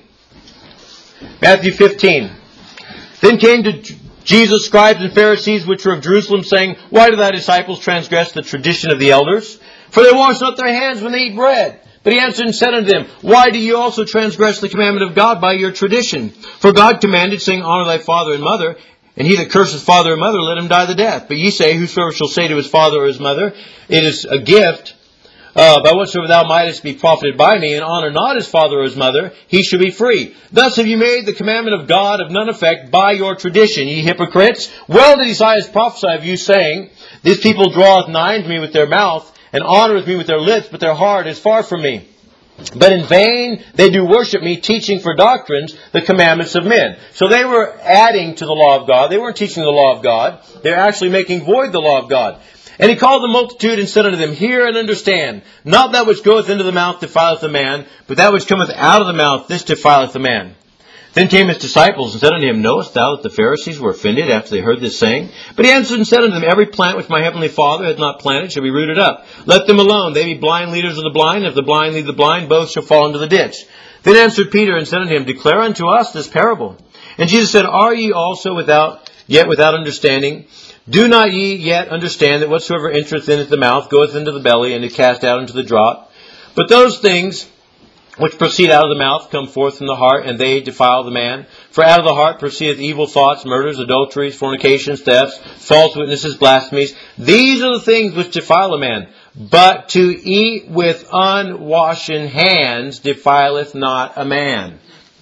Matthew 15. Then came to Jesus scribes and Pharisees which were of Jerusalem, saying, Why do thy disciples transgress the tradition of the elders? For they wash not their hands when they eat bread. But he answered and said unto them, Why do you also transgress the commandment of God by your tradition? For God commanded, saying, Honor thy father and mother, and he that curseth father or mother, let him die the death. But ye say, Whosoever shall say to his father or his mother, It is a gift, by whatsoever thou mightest be profited by me, and honor not his father or his mother, he shall be free. Thus have you made the commandment of God of none effect by your tradition, ye hypocrites. Well did Esaias prophesy of you, saying, This people draweth nigh unto me with their mouth, and honoreth me with their lips, but their heart is far from me. But in vain they do worship me, teaching for doctrines the commandments of men. So they were adding to the law of God. They weren't teaching the law of God. They were actually making void the law of God. And he called the multitude and said unto them, Hear and understand. Not that which goeth into the mouth defileth the man, but that which cometh out of the mouth, this defileth the man. Then came his disciples and said unto him, Knowest thou that the Pharisees were offended after they heard this saying? But he answered and said unto them, Every plant which my heavenly Father hath not planted shall be rooted up. Let them alone. They be blind leaders of the blind. If the blind lead the blind, both shall fall into the ditch. Then answered Peter and said unto him, Declare unto us this parable. And Jesus said, Are ye also without understanding? Do not ye yet understand that whatsoever entereth in at the mouth goeth into the belly, and is cast out into the draught? But those things which proceed out of the mouth come forth from the heart, and they defile the man. For out of the heart proceedeth evil thoughts, murders, adulteries, fornications, thefts, false witnesses, blasphemies. These are the things which defile a man. But to eat with unwashen hands defileth not a man.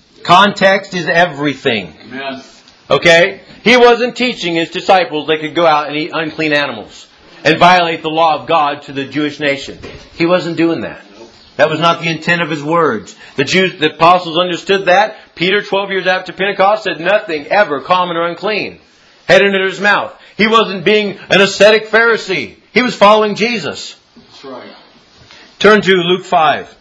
Context is everything. Amen. Okay? He wasn't teaching his disciples they could go out and eat unclean animals and violate the law of God to the Jewish nation. He wasn't doing that. That was not the intent of his words. The apostles understood that. Peter, 12 years after Pentecost, said nothing ever common or unclean had entered his mouth. He wasn't being an ascetic Pharisee. He was following Jesus. That's right. Turn to Luke 5.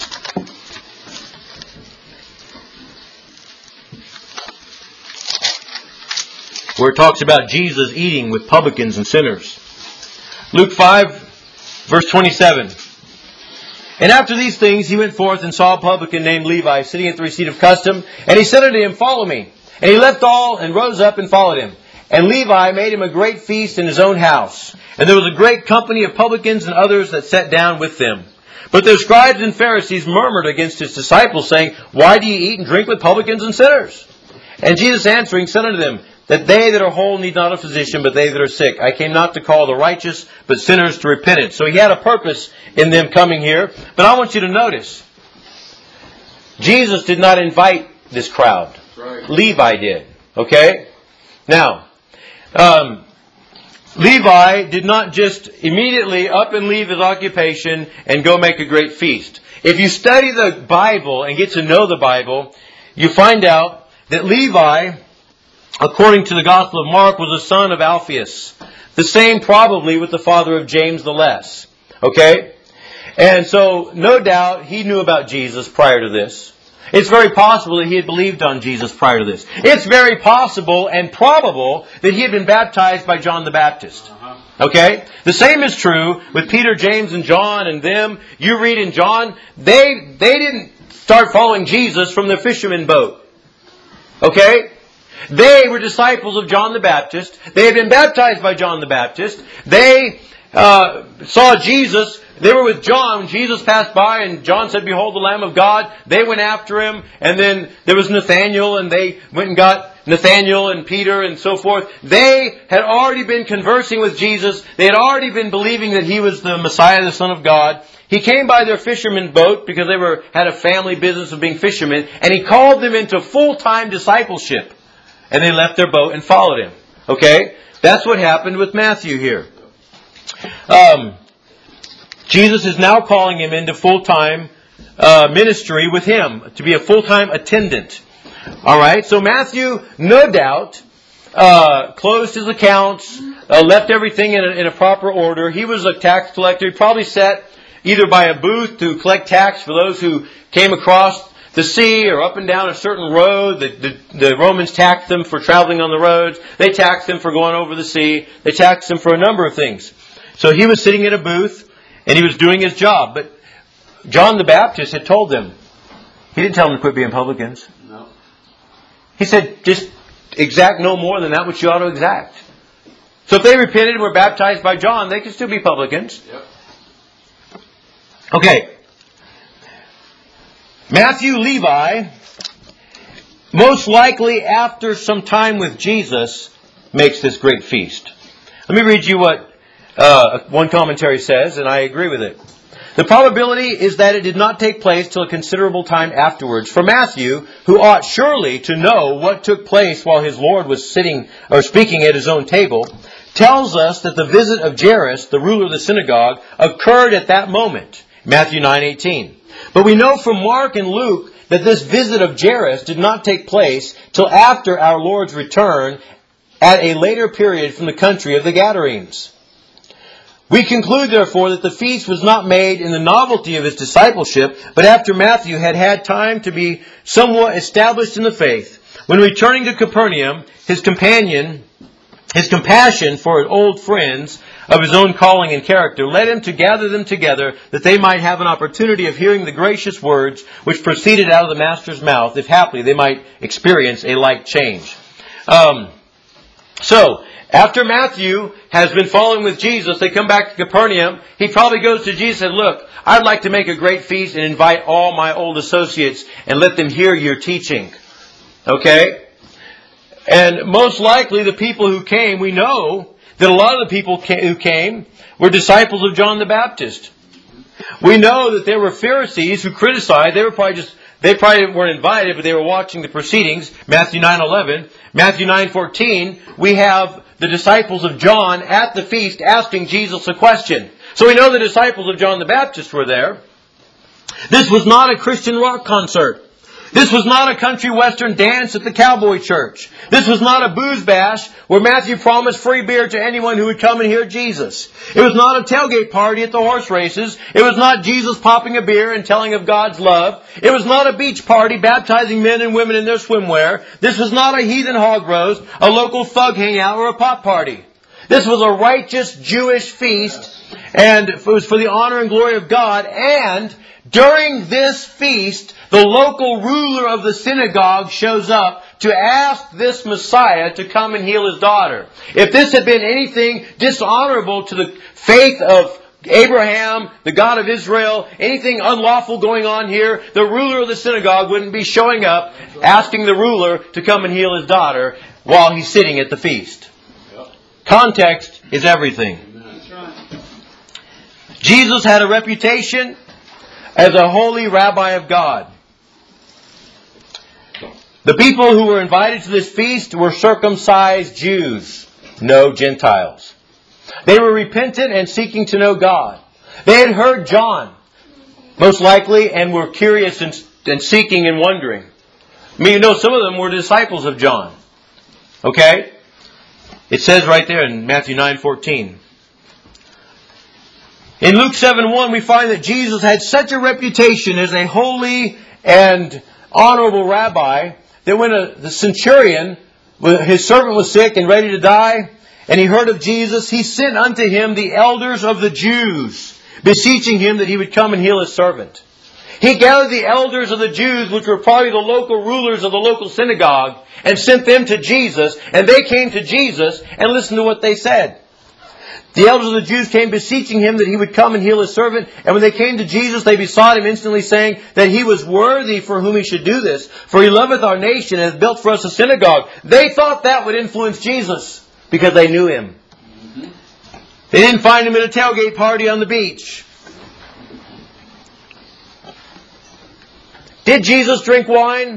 Where it talks about Jesus eating with publicans and sinners. Luke 5, verse 27. And after these things he went forth and saw a publican named Levi sitting at the receipt of custom. And he said unto him, Follow me. And he left all and rose up and followed him. And Levi made him a great feast in his own house. And there was a great company of publicans and others that sat down with them. But the scribes and Pharisees murmured against his disciples, saying, Why do ye eat and drink with publicans and sinners? And Jesus answering said unto them, that they that are whole need not a physician, but they that are sick. I came not to call the righteous, but sinners to repentance. So he had a purpose in them coming here. But I want you to notice, Jesus did not invite this crowd. Right. Levi did. Okay? Now, Levi did not just immediately up and leave his occupation and go make a great feast. If you study the Bible and get to know the Bible, you find out that Levi, according to the Gospel of Mark, was a son of Alphaeus. The same probably with the father of James the Less. Okay? And so, no doubt, he knew about Jesus prior to this. It's very possible that he had believed on Jesus prior to this. It's very possible and probable that he had been baptized by John the Baptist. Okay? The same is true with Peter, James, and John and them. You read in John, they didn't start following Jesus from the fisherman boat. Okay? They were disciples of John the Baptist. They had been baptized by John the Baptist. They saw Jesus. They were with John when Jesus passed by, and John said, "Behold the Lamb of God." They went after him, and then there was Nathanael, and they went and got Nathanael and Peter and so forth. They had already been conversing with Jesus. They had already been believing that He was the Messiah, the Son of God. He came by their fisherman boat because they had a family business of being fishermen, and He called them into full-time discipleship. And they left their boat and followed Him. Okay? That's what happened with Matthew here. Jesus is now calling him into full-time ministry with Him, to be a full-time attendant. Alright, so Matthew, no doubt, closed his accounts, left everything in a proper order. He was a tax collector. He probably sat either by a booth to collect tax for those who came across the sea or up and down a certain road. The Romans taxed them for traveling on the roads. They taxed them for going over the sea. They taxed them for a number of things. So he was sitting in a booth and he was doing his job. But John the Baptist had told them, he didn't tell them to quit being publicans. No. He said, just exact no more than that which you ought to exact. So if they repented and were baptized by John, they could still be publicans. Yep. Okay. Matthew, Levi, most likely after some time with Jesus, makes this great feast. Let me read you what one commentary says, and I agree with it. The probability is that it did not take place till a considerable time afterwards. For Matthew, who ought surely to know what took place while his Lord was sitting or speaking at his own table, tells us that the visit of Jairus, the ruler of the synagogue, occurred at that moment. Matthew 9:18. But we know from Mark and Luke that this visit of Jairus did not take place till after our Lord's return at a later period from the country of the Gadarenes. We conclude, therefore, that the feast was not made in the novelty of his discipleship, but after Matthew had had time to be somewhat established in the faith. When returning to Capernaum, his compassion for old friends of his own calling and character led him to gather them together that they might have an opportunity of hearing the gracious words which proceeded out of the Master's mouth, if haply they might experience a like change. So, after Matthew has been following with Jesus, they come back to Capernaum. He probably goes to Jesus and said, "Look, I'd like to make a great feast and invite all my old associates and let them hear your teaching." Okay? And most likely the people who came, we know that a lot of the people who came were disciples of John the Baptist. We know that there were Pharisees who criticized. They probably weren't invited, but they were watching the proceedings. Matthew 9:11. Matthew 9:14, we have the disciples of John at the feast asking Jesus a question. So we know the disciples of John the Baptist were there. This was not a Christian rock concert. This was not a country western dance at the cowboy church. This was not a booze bash where Matthew promised free beer to anyone who would come and hear Jesus. It was not a tailgate party at the horse races. It was not Jesus popping a beer and telling of God's love. It was not a beach party baptizing men and women in their swimwear. This was not a heathen hog roast, a local thug hangout, or a pot party. This was a righteous Jewish feast, and it was for the honor and glory of God. And during this feast, the local ruler of the synagogue shows up to ask this Messiah to come and heal his daughter. If this had been anything dishonorable to the faith of Abraham, the God of Israel, anything unlawful going on here, the ruler of the synagogue wouldn't be showing up asking the ruler to come and heal his daughter. while he's sitting at the feast. Context is everything. Jesus had a reputation as a holy rabbi of God. The people who were invited to this feast were circumcised Jews, no Gentiles. They were repentant and seeking to know God. They had heard John, most likely, and were curious and seeking and wondering. I mean, some of them were disciples of John. Okay? It says right there in Matthew 9:14. In Luke 7:1, we find that Jesus had such a reputation as a holy and honorable rabbi that when the centurion, his servant was sick and ready to die, and he heard of Jesus, he sent unto him the elders of the Jews, beseeching him that he would come and heal his servant. He gathered the elders of the Jews, which were probably the local rulers of the local synagogue, and sent them to Jesus, and they came to Jesus and listened to what they said. The elders of the Jews came beseeching him that he would come and heal his servant. And when they came to Jesus, they besought him instantly, saying that he was worthy for whom he should do this. For he loveth our nation and hath built for us a synagogue. They thought that would influence Jesus because they knew him. They didn't find him at a tailgate party on the beach. Did Jesus drink wine?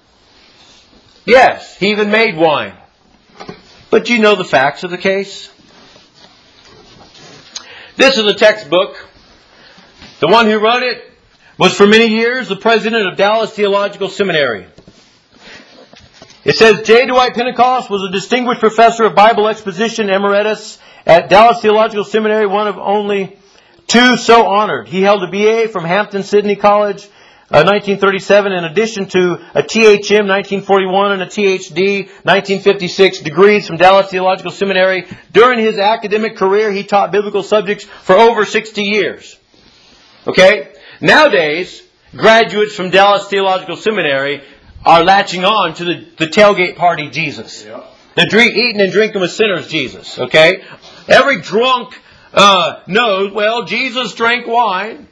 Yes, he even made wine. But do you know the facts of the case? This is a textbook. The one who wrote it was for many years the president of Dallas Theological Seminary. It says, J. Dwight Pentecost was a distinguished professor of Bible exposition emeritus at Dallas Theological Seminary, one of only two so honored. He held a BA from Hampton-Sydney College, 1937, in addition to a THM 1941 and a THD 1956 degrees from Dallas Theological Seminary. During his academic career, he taught biblical subjects for over 60 years. Okay? Nowadays, graduates from Dallas Theological Seminary are latching on to the tailgate party Jesus. The eating and drinking with sinners Jesus. Okay? Every drunk knows, well, Jesus drank wine.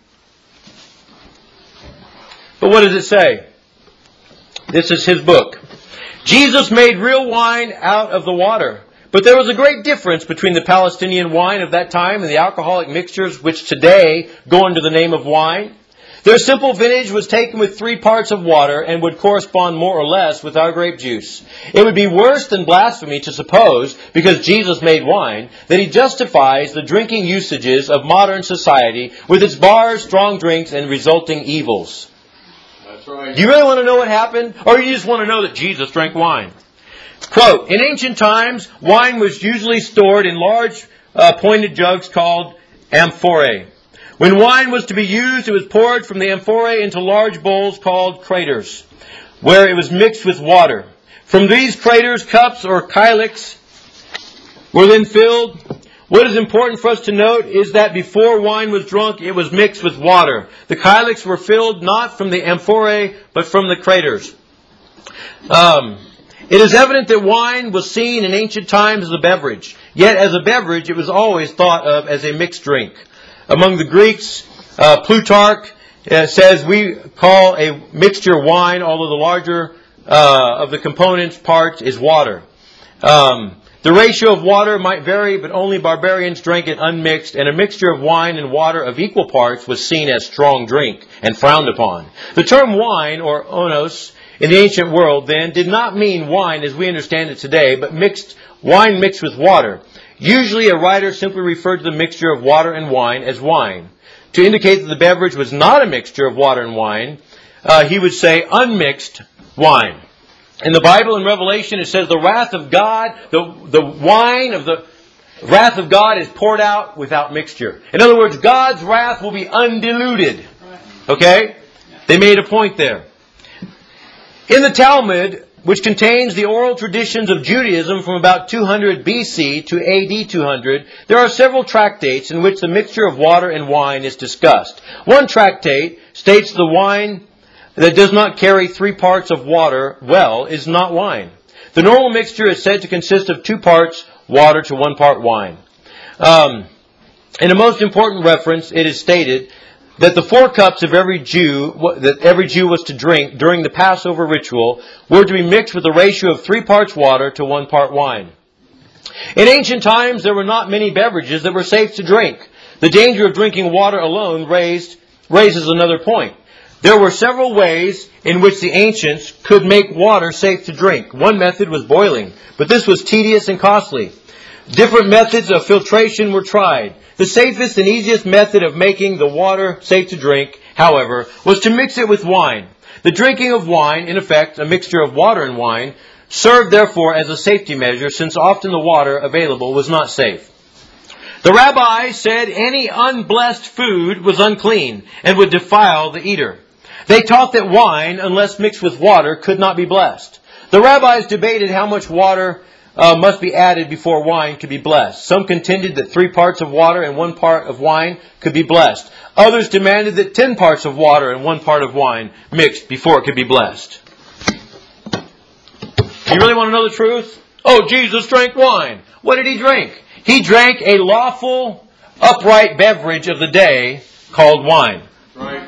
But what does it say? This is his book. Jesus made real wine out of the water. But there was a great difference between the Palestinian wine of that time and the alcoholic mixtures which today go under the name of wine. Their simple vintage was taken with 3 parts of water and would correspond more or less with our grape juice. It would be worse than blasphemy to suppose, because Jesus made wine, that he justifies the drinking usages of modern society with its bars, strong drinks, and resulting evils. Right. Do you really want to know what happened? Or you just want to know that Jesus drank wine? Quote, in ancient times, wine was usually stored in large pointed jugs called amphorae. When wine was to be used, it was poured from the amphorae into large bowls called craters, where it was mixed with water. From these craters, cups or kylix were then filled. What is important for us to note is that before wine was drunk, it was mixed with water. The kylix were filled not from the amphorae, but from the craters. It is evident that wine was seen in ancient times as a beverage. Yet as a beverage, it was always thought of as a mixed drink. Among the Greeks, Plutarch says we call a mixture wine, although the larger of the components parts is water. The ratio of water might vary, but only barbarians drank it unmixed, and a mixture of wine and water of equal parts was seen as strong drink and frowned upon. The term wine, or onos, in the ancient world then did not mean wine as we understand it today, but wine mixed with water. Usually a writer simply referred to the mixture of water and wine as wine. To indicate that the beverage was not a mixture of water and wine, he would say unmixed wine. In the Bible, in Revelation, it says the wrath of God, the wine of the wrath of God is poured out without mixture. In other words, God's wrath will be undiluted. Okay? They made a point there. In the Talmud, which contains the oral traditions of Judaism from about 200 BC to AD 200, there are several tractates in which the mixture of water and wine is discussed. One tractate states the wine that does not carry 3 parts of water well is not wine. The normal mixture is said to consist of 2 parts water to 1 part wine. In a most important reference, it is stated that the 4 cups of every Jew was to drink during the Passover ritual were to be mixed with a ratio of 3 parts water to 1 part wine. In ancient times, there were not many beverages that were safe to drink. The danger of drinking water alone raises another point. There were several ways in which the ancients could make water safe to drink. One method was boiling, but this was tedious and costly. Different methods of filtration were tried. The safest and easiest method of making the water safe to drink, however, was to mix it with wine. The drinking of wine, in effect, a mixture of water and wine, served therefore as a safety measure, since often the water available was not safe. The rabbi said any unblessed food was unclean and would defile the eater. They taught that wine, unless mixed with water, could not be blessed. The rabbis debated how much water must be added before wine could be blessed. Some contended that 3 parts of water and 1 part of wine could be blessed. Others demanded that 10 parts of water and 1 part of wine mixed before it could be blessed. You really want to know the truth? Oh, Jesus drank wine. What did he drink? He drank a lawful, upright beverage of the day called wine. Right.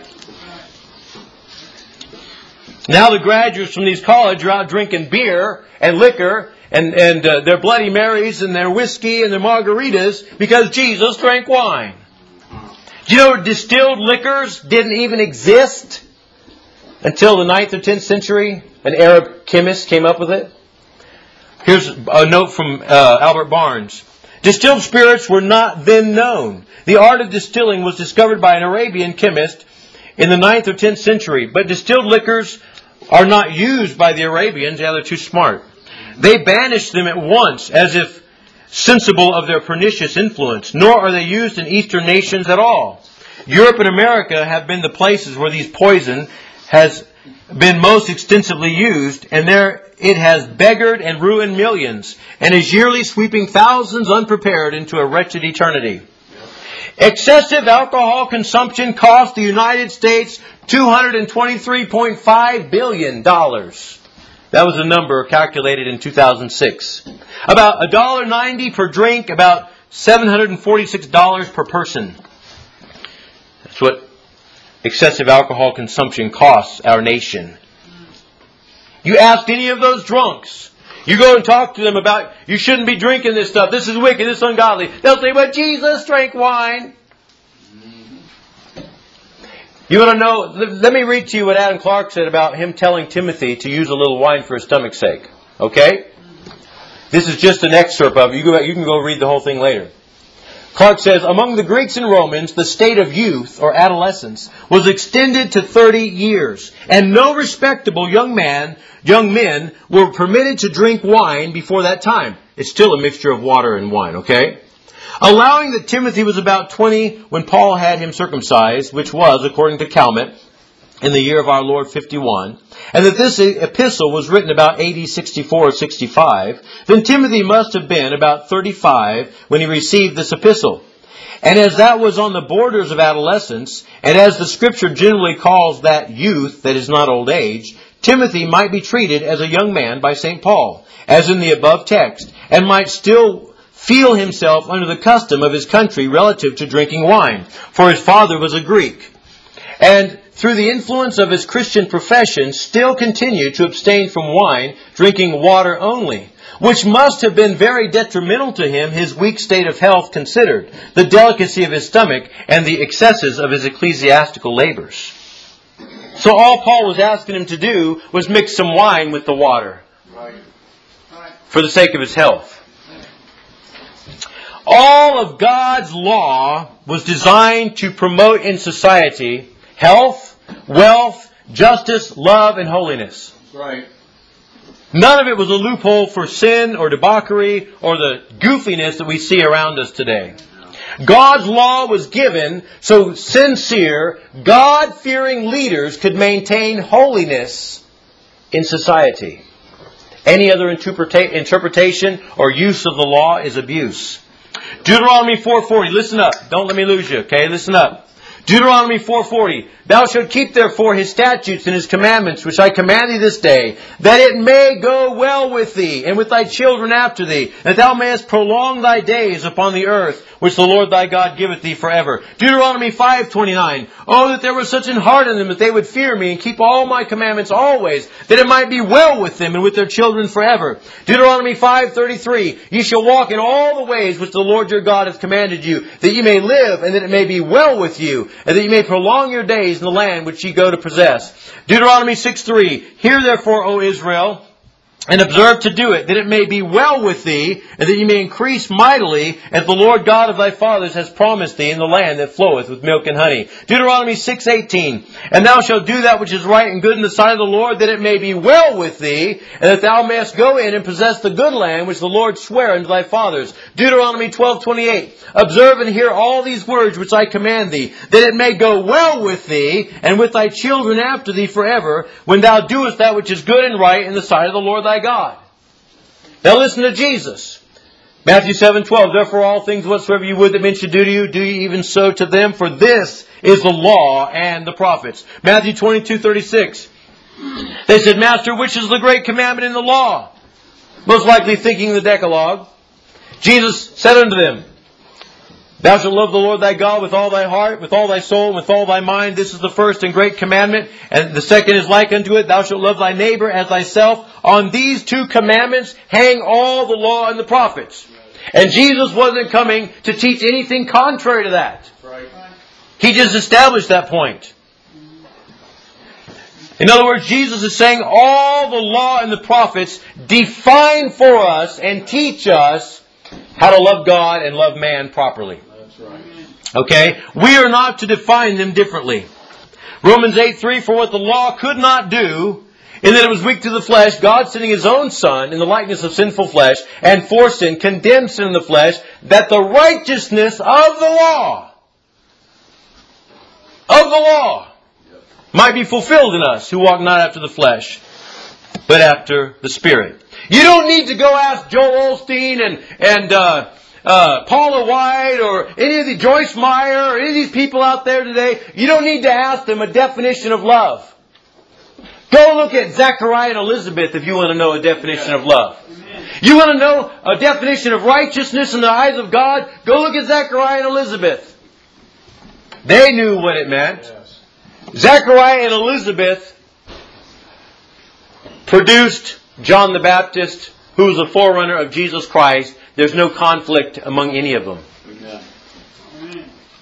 Now the graduates from these colleges are out drinking beer and liquor and their Bloody Marys and their whiskey and their margaritas because Jesus drank wine. Do you know distilled liquors didn't even exist until the 9th or 10th century? An Arab chemist came up with it. Here's a note from Albert Barnes. Distilled spirits were not then known. The art of distilling was discovered by an Arabian chemist in the 9th or 10th century. But distilled liquors are not used by the Arabians. Yeah, they're too smart. They banished them at once as if sensible of their pernicious influence. Nor are they used in Eastern nations at all. Europe and America have been the places where these poison has been most extensively used, and there it has beggared and ruined millions, and is yearly sweeping thousands unprepared into a wretched eternity. Excessive alcohol consumption cost the United States $223.5 billion. That was a number calculated in 2006. About $1.90 per drink, about $746 per person. That's what excessive alcohol consumption costs our nation. You ask any of those drunks, you go and talk to them about, you shouldn't be drinking this stuff, this is wicked, this is ungodly. They'll say, but Jesus drank wine. You want to know, let me read to you what Adam Clark said about him telling Timothy to use a little wine for his stomach's sake. Okay? This is just an excerpt of it. You can go read the whole thing later. Clark says, among the Greeks and Romans, the state of youth or adolescence was extended to 30 years, and no respectable young men were permitted to drink wine before that time. It's still a mixture of water and wine, okay? Allowing that Timothy was about 20 when Paul had him circumcised, which was, according to Calmet, in the year of our Lord 51, and that this epistle was written about AD 64 or 65, then Timothy must have been about 35 when he received this epistle. And as that was on the borders of adolescence, and as the Scripture generally calls that youth that is not old age, Timothy might be treated as a young man by St. Paul, as in the above text, and might still feel himself under the custom of his country relative to drinking wine, for his father was a Greek. And through the influence of his Christian profession, still continued to abstain from wine, drinking water only, which must have been very detrimental to him, his weak state of health considered, the delicacy of his stomach, and the excesses of his ecclesiastical labors. So all Paul was asking him to do was mix some wine with the water, for the sake of his health. All of God's law was designed to promote in society health, wealth, justice, love, and holiness. Right. None of it was a loophole for sin or debauchery or the goofiness that we see around us today. God's law was given so sincere, God-fearing leaders could maintain holiness in society. Any other interpretation or use of the law is abuse. Deuteronomy 4:40. Listen up. Don't let me lose you, okay? Listen up. Deuteronomy 4:40. Thou shalt keep therefore his statutes and his commandments, which I command thee this day, that it may go well with thee, and with thy children after thee, that thou mayest prolong thy days upon the earth, which the Lord thy God giveth thee forever. Deuteronomy 5:29. Oh, that there was such an heart in them, that they would fear me, and keep all my commandments always, that it might be well with them, and with their children forever. Deuteronomy 5:33. Ye shall walk in all the ways which the Lord your God hath commanded you, that ye may live, and that it may be well with you, and that ye may prolong your days in the land which ye go to possess. Deuteronomy 6:3. Hear therefore, O Israel, and observe to do it, that it may be well with thee, and that ye may increase mightily, as the Lord God of thy fathers has promised thee, in the land that floweth with milk and honey. Deuteronomy 6:18. And thou shalt do that which is right and good in the sight of the Lord, that it may be well with thee, and that thou mayest go in and possess the good land which the Lord sware unto thy fathers. Deuteronomy 12:28. Observe and hear all these words which I command thee, that it may go well with thee, and with thy children after thee forever, when thou doest that which is good and right in the sight of the Lord thy God. Now listen to Jesus. Matthew 7:12. Therefore all things whatsoever you would that men should do to you, do ye even so to them, for this is the law and the prophets. Matthew 22:36. They said, Master, which is the great commandment in the law? Most likely thinking the Decalogue. Jesus said unto them, Thou shalt love the Lord thy God with all thy heart, with all thy soul, and with all thy mind. This is the first and great commandment. And the second is like unto it. Thou shalt love thy neighbor as thyself. On these two commandments hang all the law and the prophets. And Jesus wasn't coming to teach anything contrary to that. He just established that point. In other words, Jesus is saying all the law and the prophets define for us and teach us how to love God and love man properly. Okay? We are not to define them differently. Romans 8:3, for what the law could not do, in that it was weak to the flesh, God sending His own Son in the likeness of sinful flesh, and for sin, condemned sin in the flesh, that the righteousness of the law might be fulfilled in us, who walk not after the flesh, but after the Spirit. You don't need to go ask Joel Osteen and Paula White or any of the Joyce Meyer or any of these people out there today. You don't need to ask them a definition of love. Go look at Zechariah and Elizabeth if you want to know a definition of love. You want to know a definition of righteousness in the eyes of God? Go look at Zechariah and Elizabeth. They knew what it meant. Zechariah and Elizabeth produced John the Baptist, who was a forerunner of Jesus Christ. There's no conflict among any of them. Amen.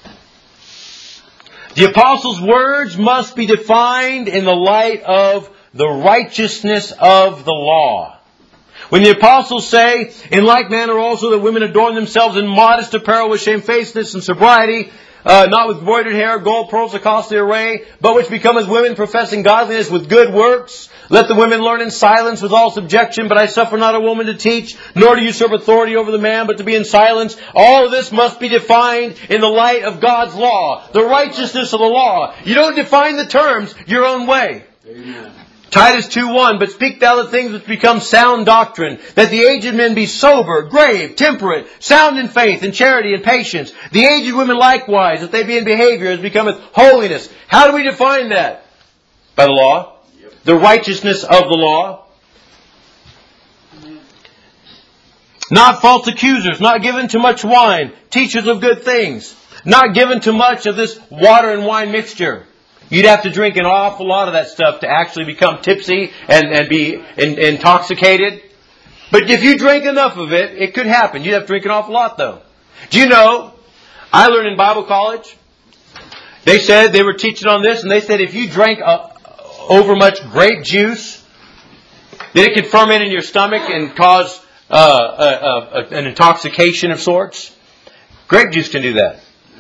The apostles' words must be defined in the light of the righteousness of the law. When the apostles say, in like manner also that women adorn themselves in modest apparel with shamefacedness and sobriety, not with broidered hair, gold, pearls, or costly array, but which become as women professing godliness with good works. Let the women learn in silence with all subjection, but I suffer not a woman to teach, nor to usurp authority over the man, but to be in silence. All of this must be defined in the light of God's law, the righteousness of the law. You don't define the terms your own way. Amen. Titus 2:1, but speak thou the things which become sound doctrine, that the aged men be sober, grave, temperate, sound in faith, and charity, and patience. The aged women likewise, that they be in behavior as becometh holiness. How do we define that? By the law. Yep. The righteousness of the law. Not false accusers, not given to much wine, teachers of good things, not given to much of this water and wine mixture. You'd have to drink an awful lot of that stuff to actually become tipsy and be intoxicated. But if you drink enough of it, it could happen. You'd have to drink an awful lot though. Do you know, I learned in Bible college, they said, they were teaching on this, and they said if you drank over much grape juice, then it could ferment in your stomach and cause an intoxication of sorts. Grape juice can do that.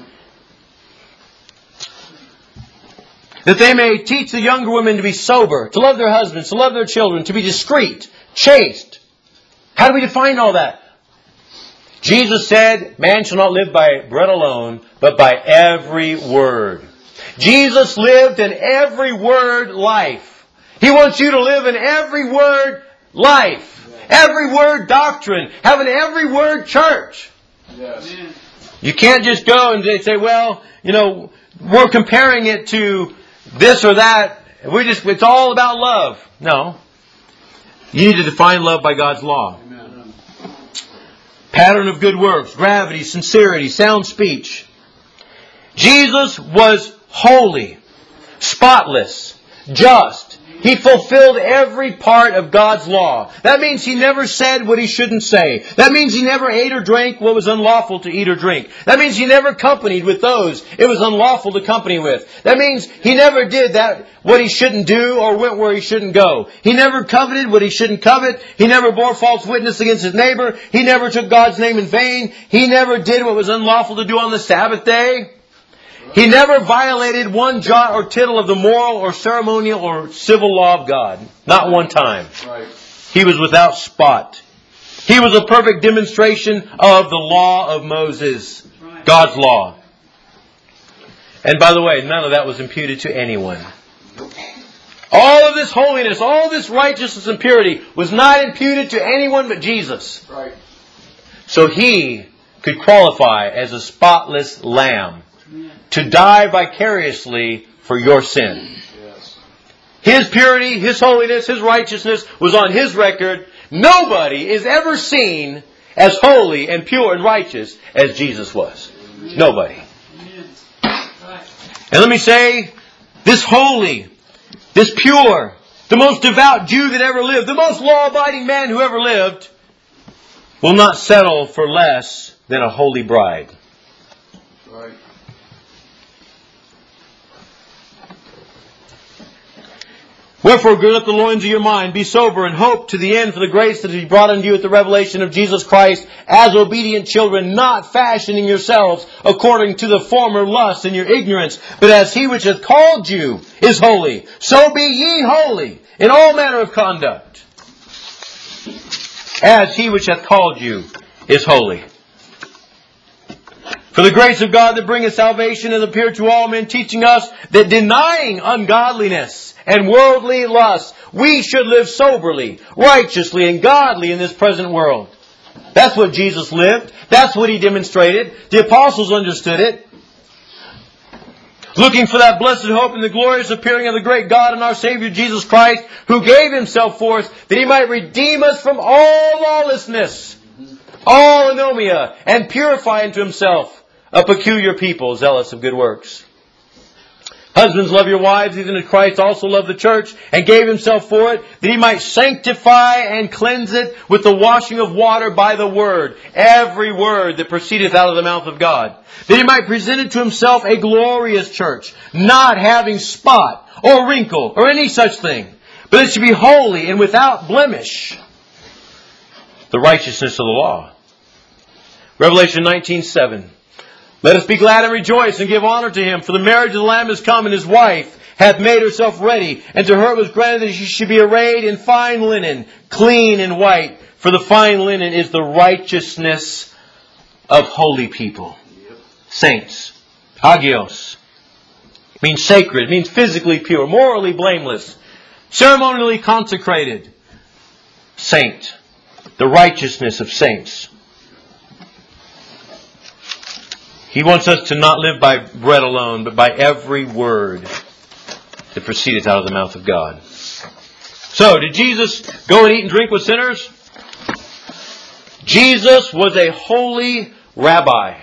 That they may teach the younger women to be sober, to love their husbands, to love their children, to be discreet, chaste. How do we define all that? Jesus said, man shall not live by bread alone, but by every word. Jesus lived an every word life. He wants you to live an every word life. Every word doctrine. Have an every word church. Yes. You can't just go and say, well, you know, we're comparing it to this or that. It's all about love. No. You need to define love by God's law. Amen. Pattern of good works, gravity, sincerity, sound speech. Jesus was holy, spotless, just. He fulfilled every part of God's law. That means He never said what He shouldn't say. That means He never ate or drank what was unlawful to eat or drink. That means He never companied with those it was unlawful to company with. That means He never did what He shouldn't do or went where He shouldn't go. He never coveted what He shouldn't covet. He never bore false witness against His neighbor. He never took God's name in vain. He never did what was unlawful to do on the Sabbath day. He never violated one jot or tittle of the moral or ceremonial or civil law of God. Not one time. Right. He was without spot. He was a perfect demonstration of the law of Moses. Right. God's law. And by the way, none of that was imputed to anyone. All of this holiness, all this righteousness and purity was not imputed to anyone but Jesus. Right. So He could qualify as a spotless lamb to die vicariously for your sin. Yes. His purity, His holiness, His righteousness was on His record. Nobody is ever seen as holy and pure and righteous as Jesus was. Amen. Nobody. Amen. And let me say, this holy, this pure, the most devout Jew that ever lived, the most law-abiding man who ever lived, will not settle for less than a holy bride. Right. Wherefore, gird up the loins of your mind, be sober, and hope to the end for the grace that is to be brought unto you at the revelation of Jesus Christ, as obedient children, not fashioning yourselves according to the former lusts in your ignorance, but as He which hath called you is holy, so be ye holy in all manner of conduct, as He which hath called you is holy. For the grace of God that bringeth salvation hath appeared to all men, teaching us that denying ungodliness and worldly lust, we should live soberly, righteously, and godly in this present world. That's what Jesus lived. That's what He demonstrated. The apostles understood it. Looking for that blessed hope and the glorious appearing of the great God and our Savior Jesus Christ, who gave Himself for us, that He might redeem us from all lawlessness, all anomia, and purify unto Himself a peculiar people, zealous of good works. Husbands, love your wives, even as Christ also loved the church, and gave Himself for it, that He might sanctify and cleanse it with the washing of water by the word, every word that proceedeth out of the mouth of God, that He might present it to Himself a glorious church, not having spot or wrinkle or any such thing, but it should be holy and without blemish, the righteousness of the law. Revelation 19:7. Let us be glad and rejoice and give honor to Him, for the marriage of the Lamb is come, and His wife hath made herself ready. And to her it was granted that she should be arrayed in fine linen, clean and white. For the fine linen is the righteousness of holy people. Saints. Hagios. It means sacred. It means physically pure, morally blameless, ceremonially consecrated. Saint. The righteousness of saints. He wants us to not live by bread alone, but by every word that proceedeth out of the mouth of God. So, did Jesus go and eat and drink with sinners? Jesus was a holy rabbi.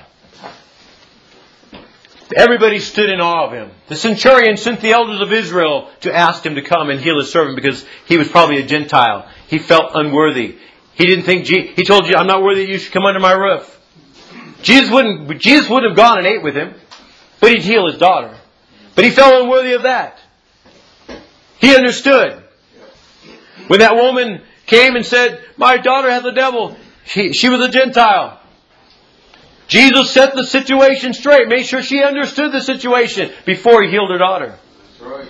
Everybody stood in awe of Him. The centurion sent the elders of Israel to ask Him to come and heal his servant because he was probably a Gentile. He felt unworthy. He didn't think, he told you, I'm not worthy that you should come under my roof. Jesus wouldn't have gone and ate with him, but He'd heal his daughter. But He felt unworthy of that. He understood. When that woman came and said, my daughter hath the devil, she was a Gentile. Jesus set the situation straight, made sure she understood the situation before He healed her daughter. That's right.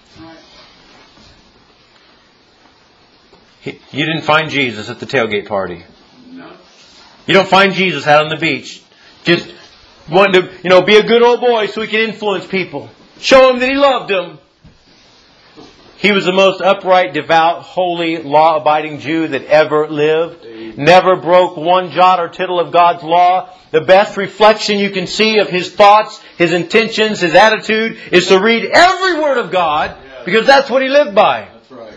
You didn't find Jesus at the tailgate party. No. You don't find Jesus out on the beach just wanting to, be a good old boy so He can influence people. Show them that He loved them. He was the most upright, devout, holy, law-abiding Jew that ever lived. Never broke one jot or tittle of God's law. The best reflection you can see of His thoughts, his intentions, his attitude is to read every word of God because that's what he lived by. That's right.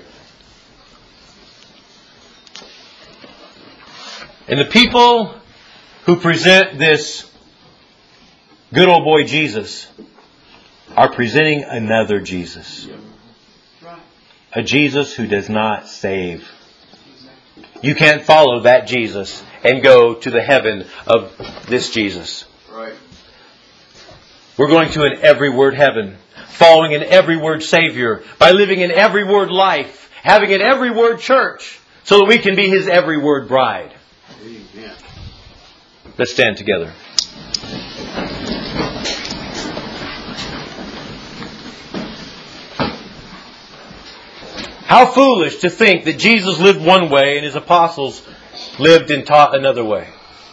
And the people who present this good old boy Jesus are presenting another Jesus. A Jesus who does not save. You can't follow that Jesus and go to the heaven of this Jesus. Right. We're going to an every word heaven, following an every word Savior, by living an every word life, having an every word church, so that we can be His every word bride. Amen. Let's stand together. How foolish to think that Jesus lived one way and His apostles lived and taught another way.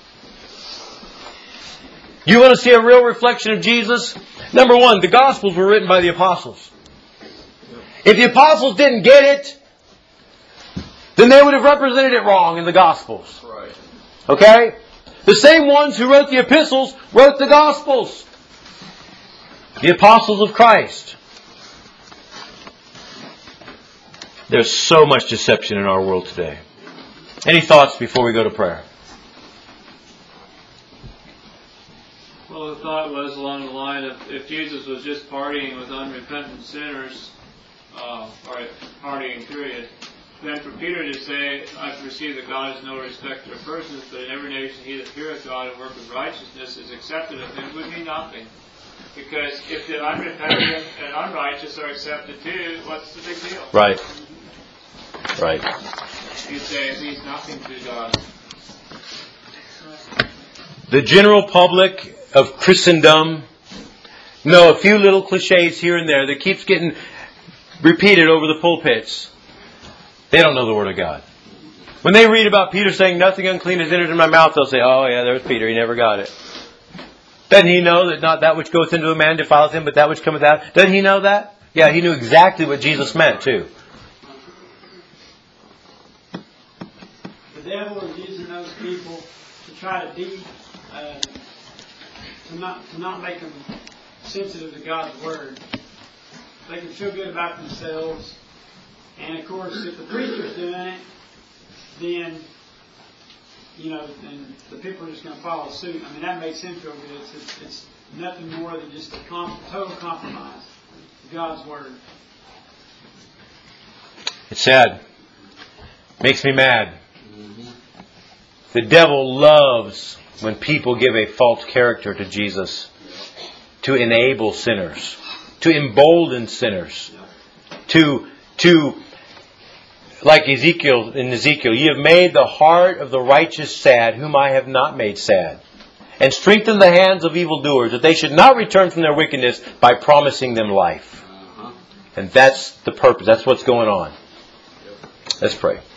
You want to see a real reflection of Jesus? Number one, the Gospels were written by the apostles. If the apostles didn't get it, then they would have represented it wrong in the Gospels. Right. Okay? The same ones who wrote the epistles wrote the Gospels. The apostles of Christ. There's so much deception in our world today. Any thoughts before we go to prayer? Well, the thought was along the line of if Jesus was just partying with unrepentant sinners, or partying period, then for Peter to say, I perceive that God is no respecter of persons, but in every nation he that feareth God and worketh righteousness is accepted of him, would mean nothing. Because if the unrepentant and unrighteous are accepted too, what's the big deal? Right. Right. You'd say it means nothing to God. The general public of Christendom know a few little cliches here and there that keeps getting repeated over the pulpits. They don't know the Word of God. When they read about Peter saying, nothing unclean has entered in my mouth, they'll say, oh yeah, there's Peter, he never got it. Doesn't he know that not that which goeth into a man defiles him, but that which cometh out? Doesn't he know that? Yeah, he knew exactly what Jesus meant too. The devil is using those people to try to not make them sensitive to God's Word. They can feel good about themselves. And of course, if the preacher's doing it, then, then the people are just going to follow suit. I mean, that makes him feel good. It's nothing more than just a total compromise of God's Word. It's sad. Makes me mad. The devil loves when people give a false character to Jesus to enable sinners, to embolden sinners, to like in Ezekiel, ye have made the heart of the righteous sad, whom I have not made sad, and strengthened the hands of evildoers, that they should not return from their wickedness by promising them life. And that's the purpose. That's what's going on. Let's pray.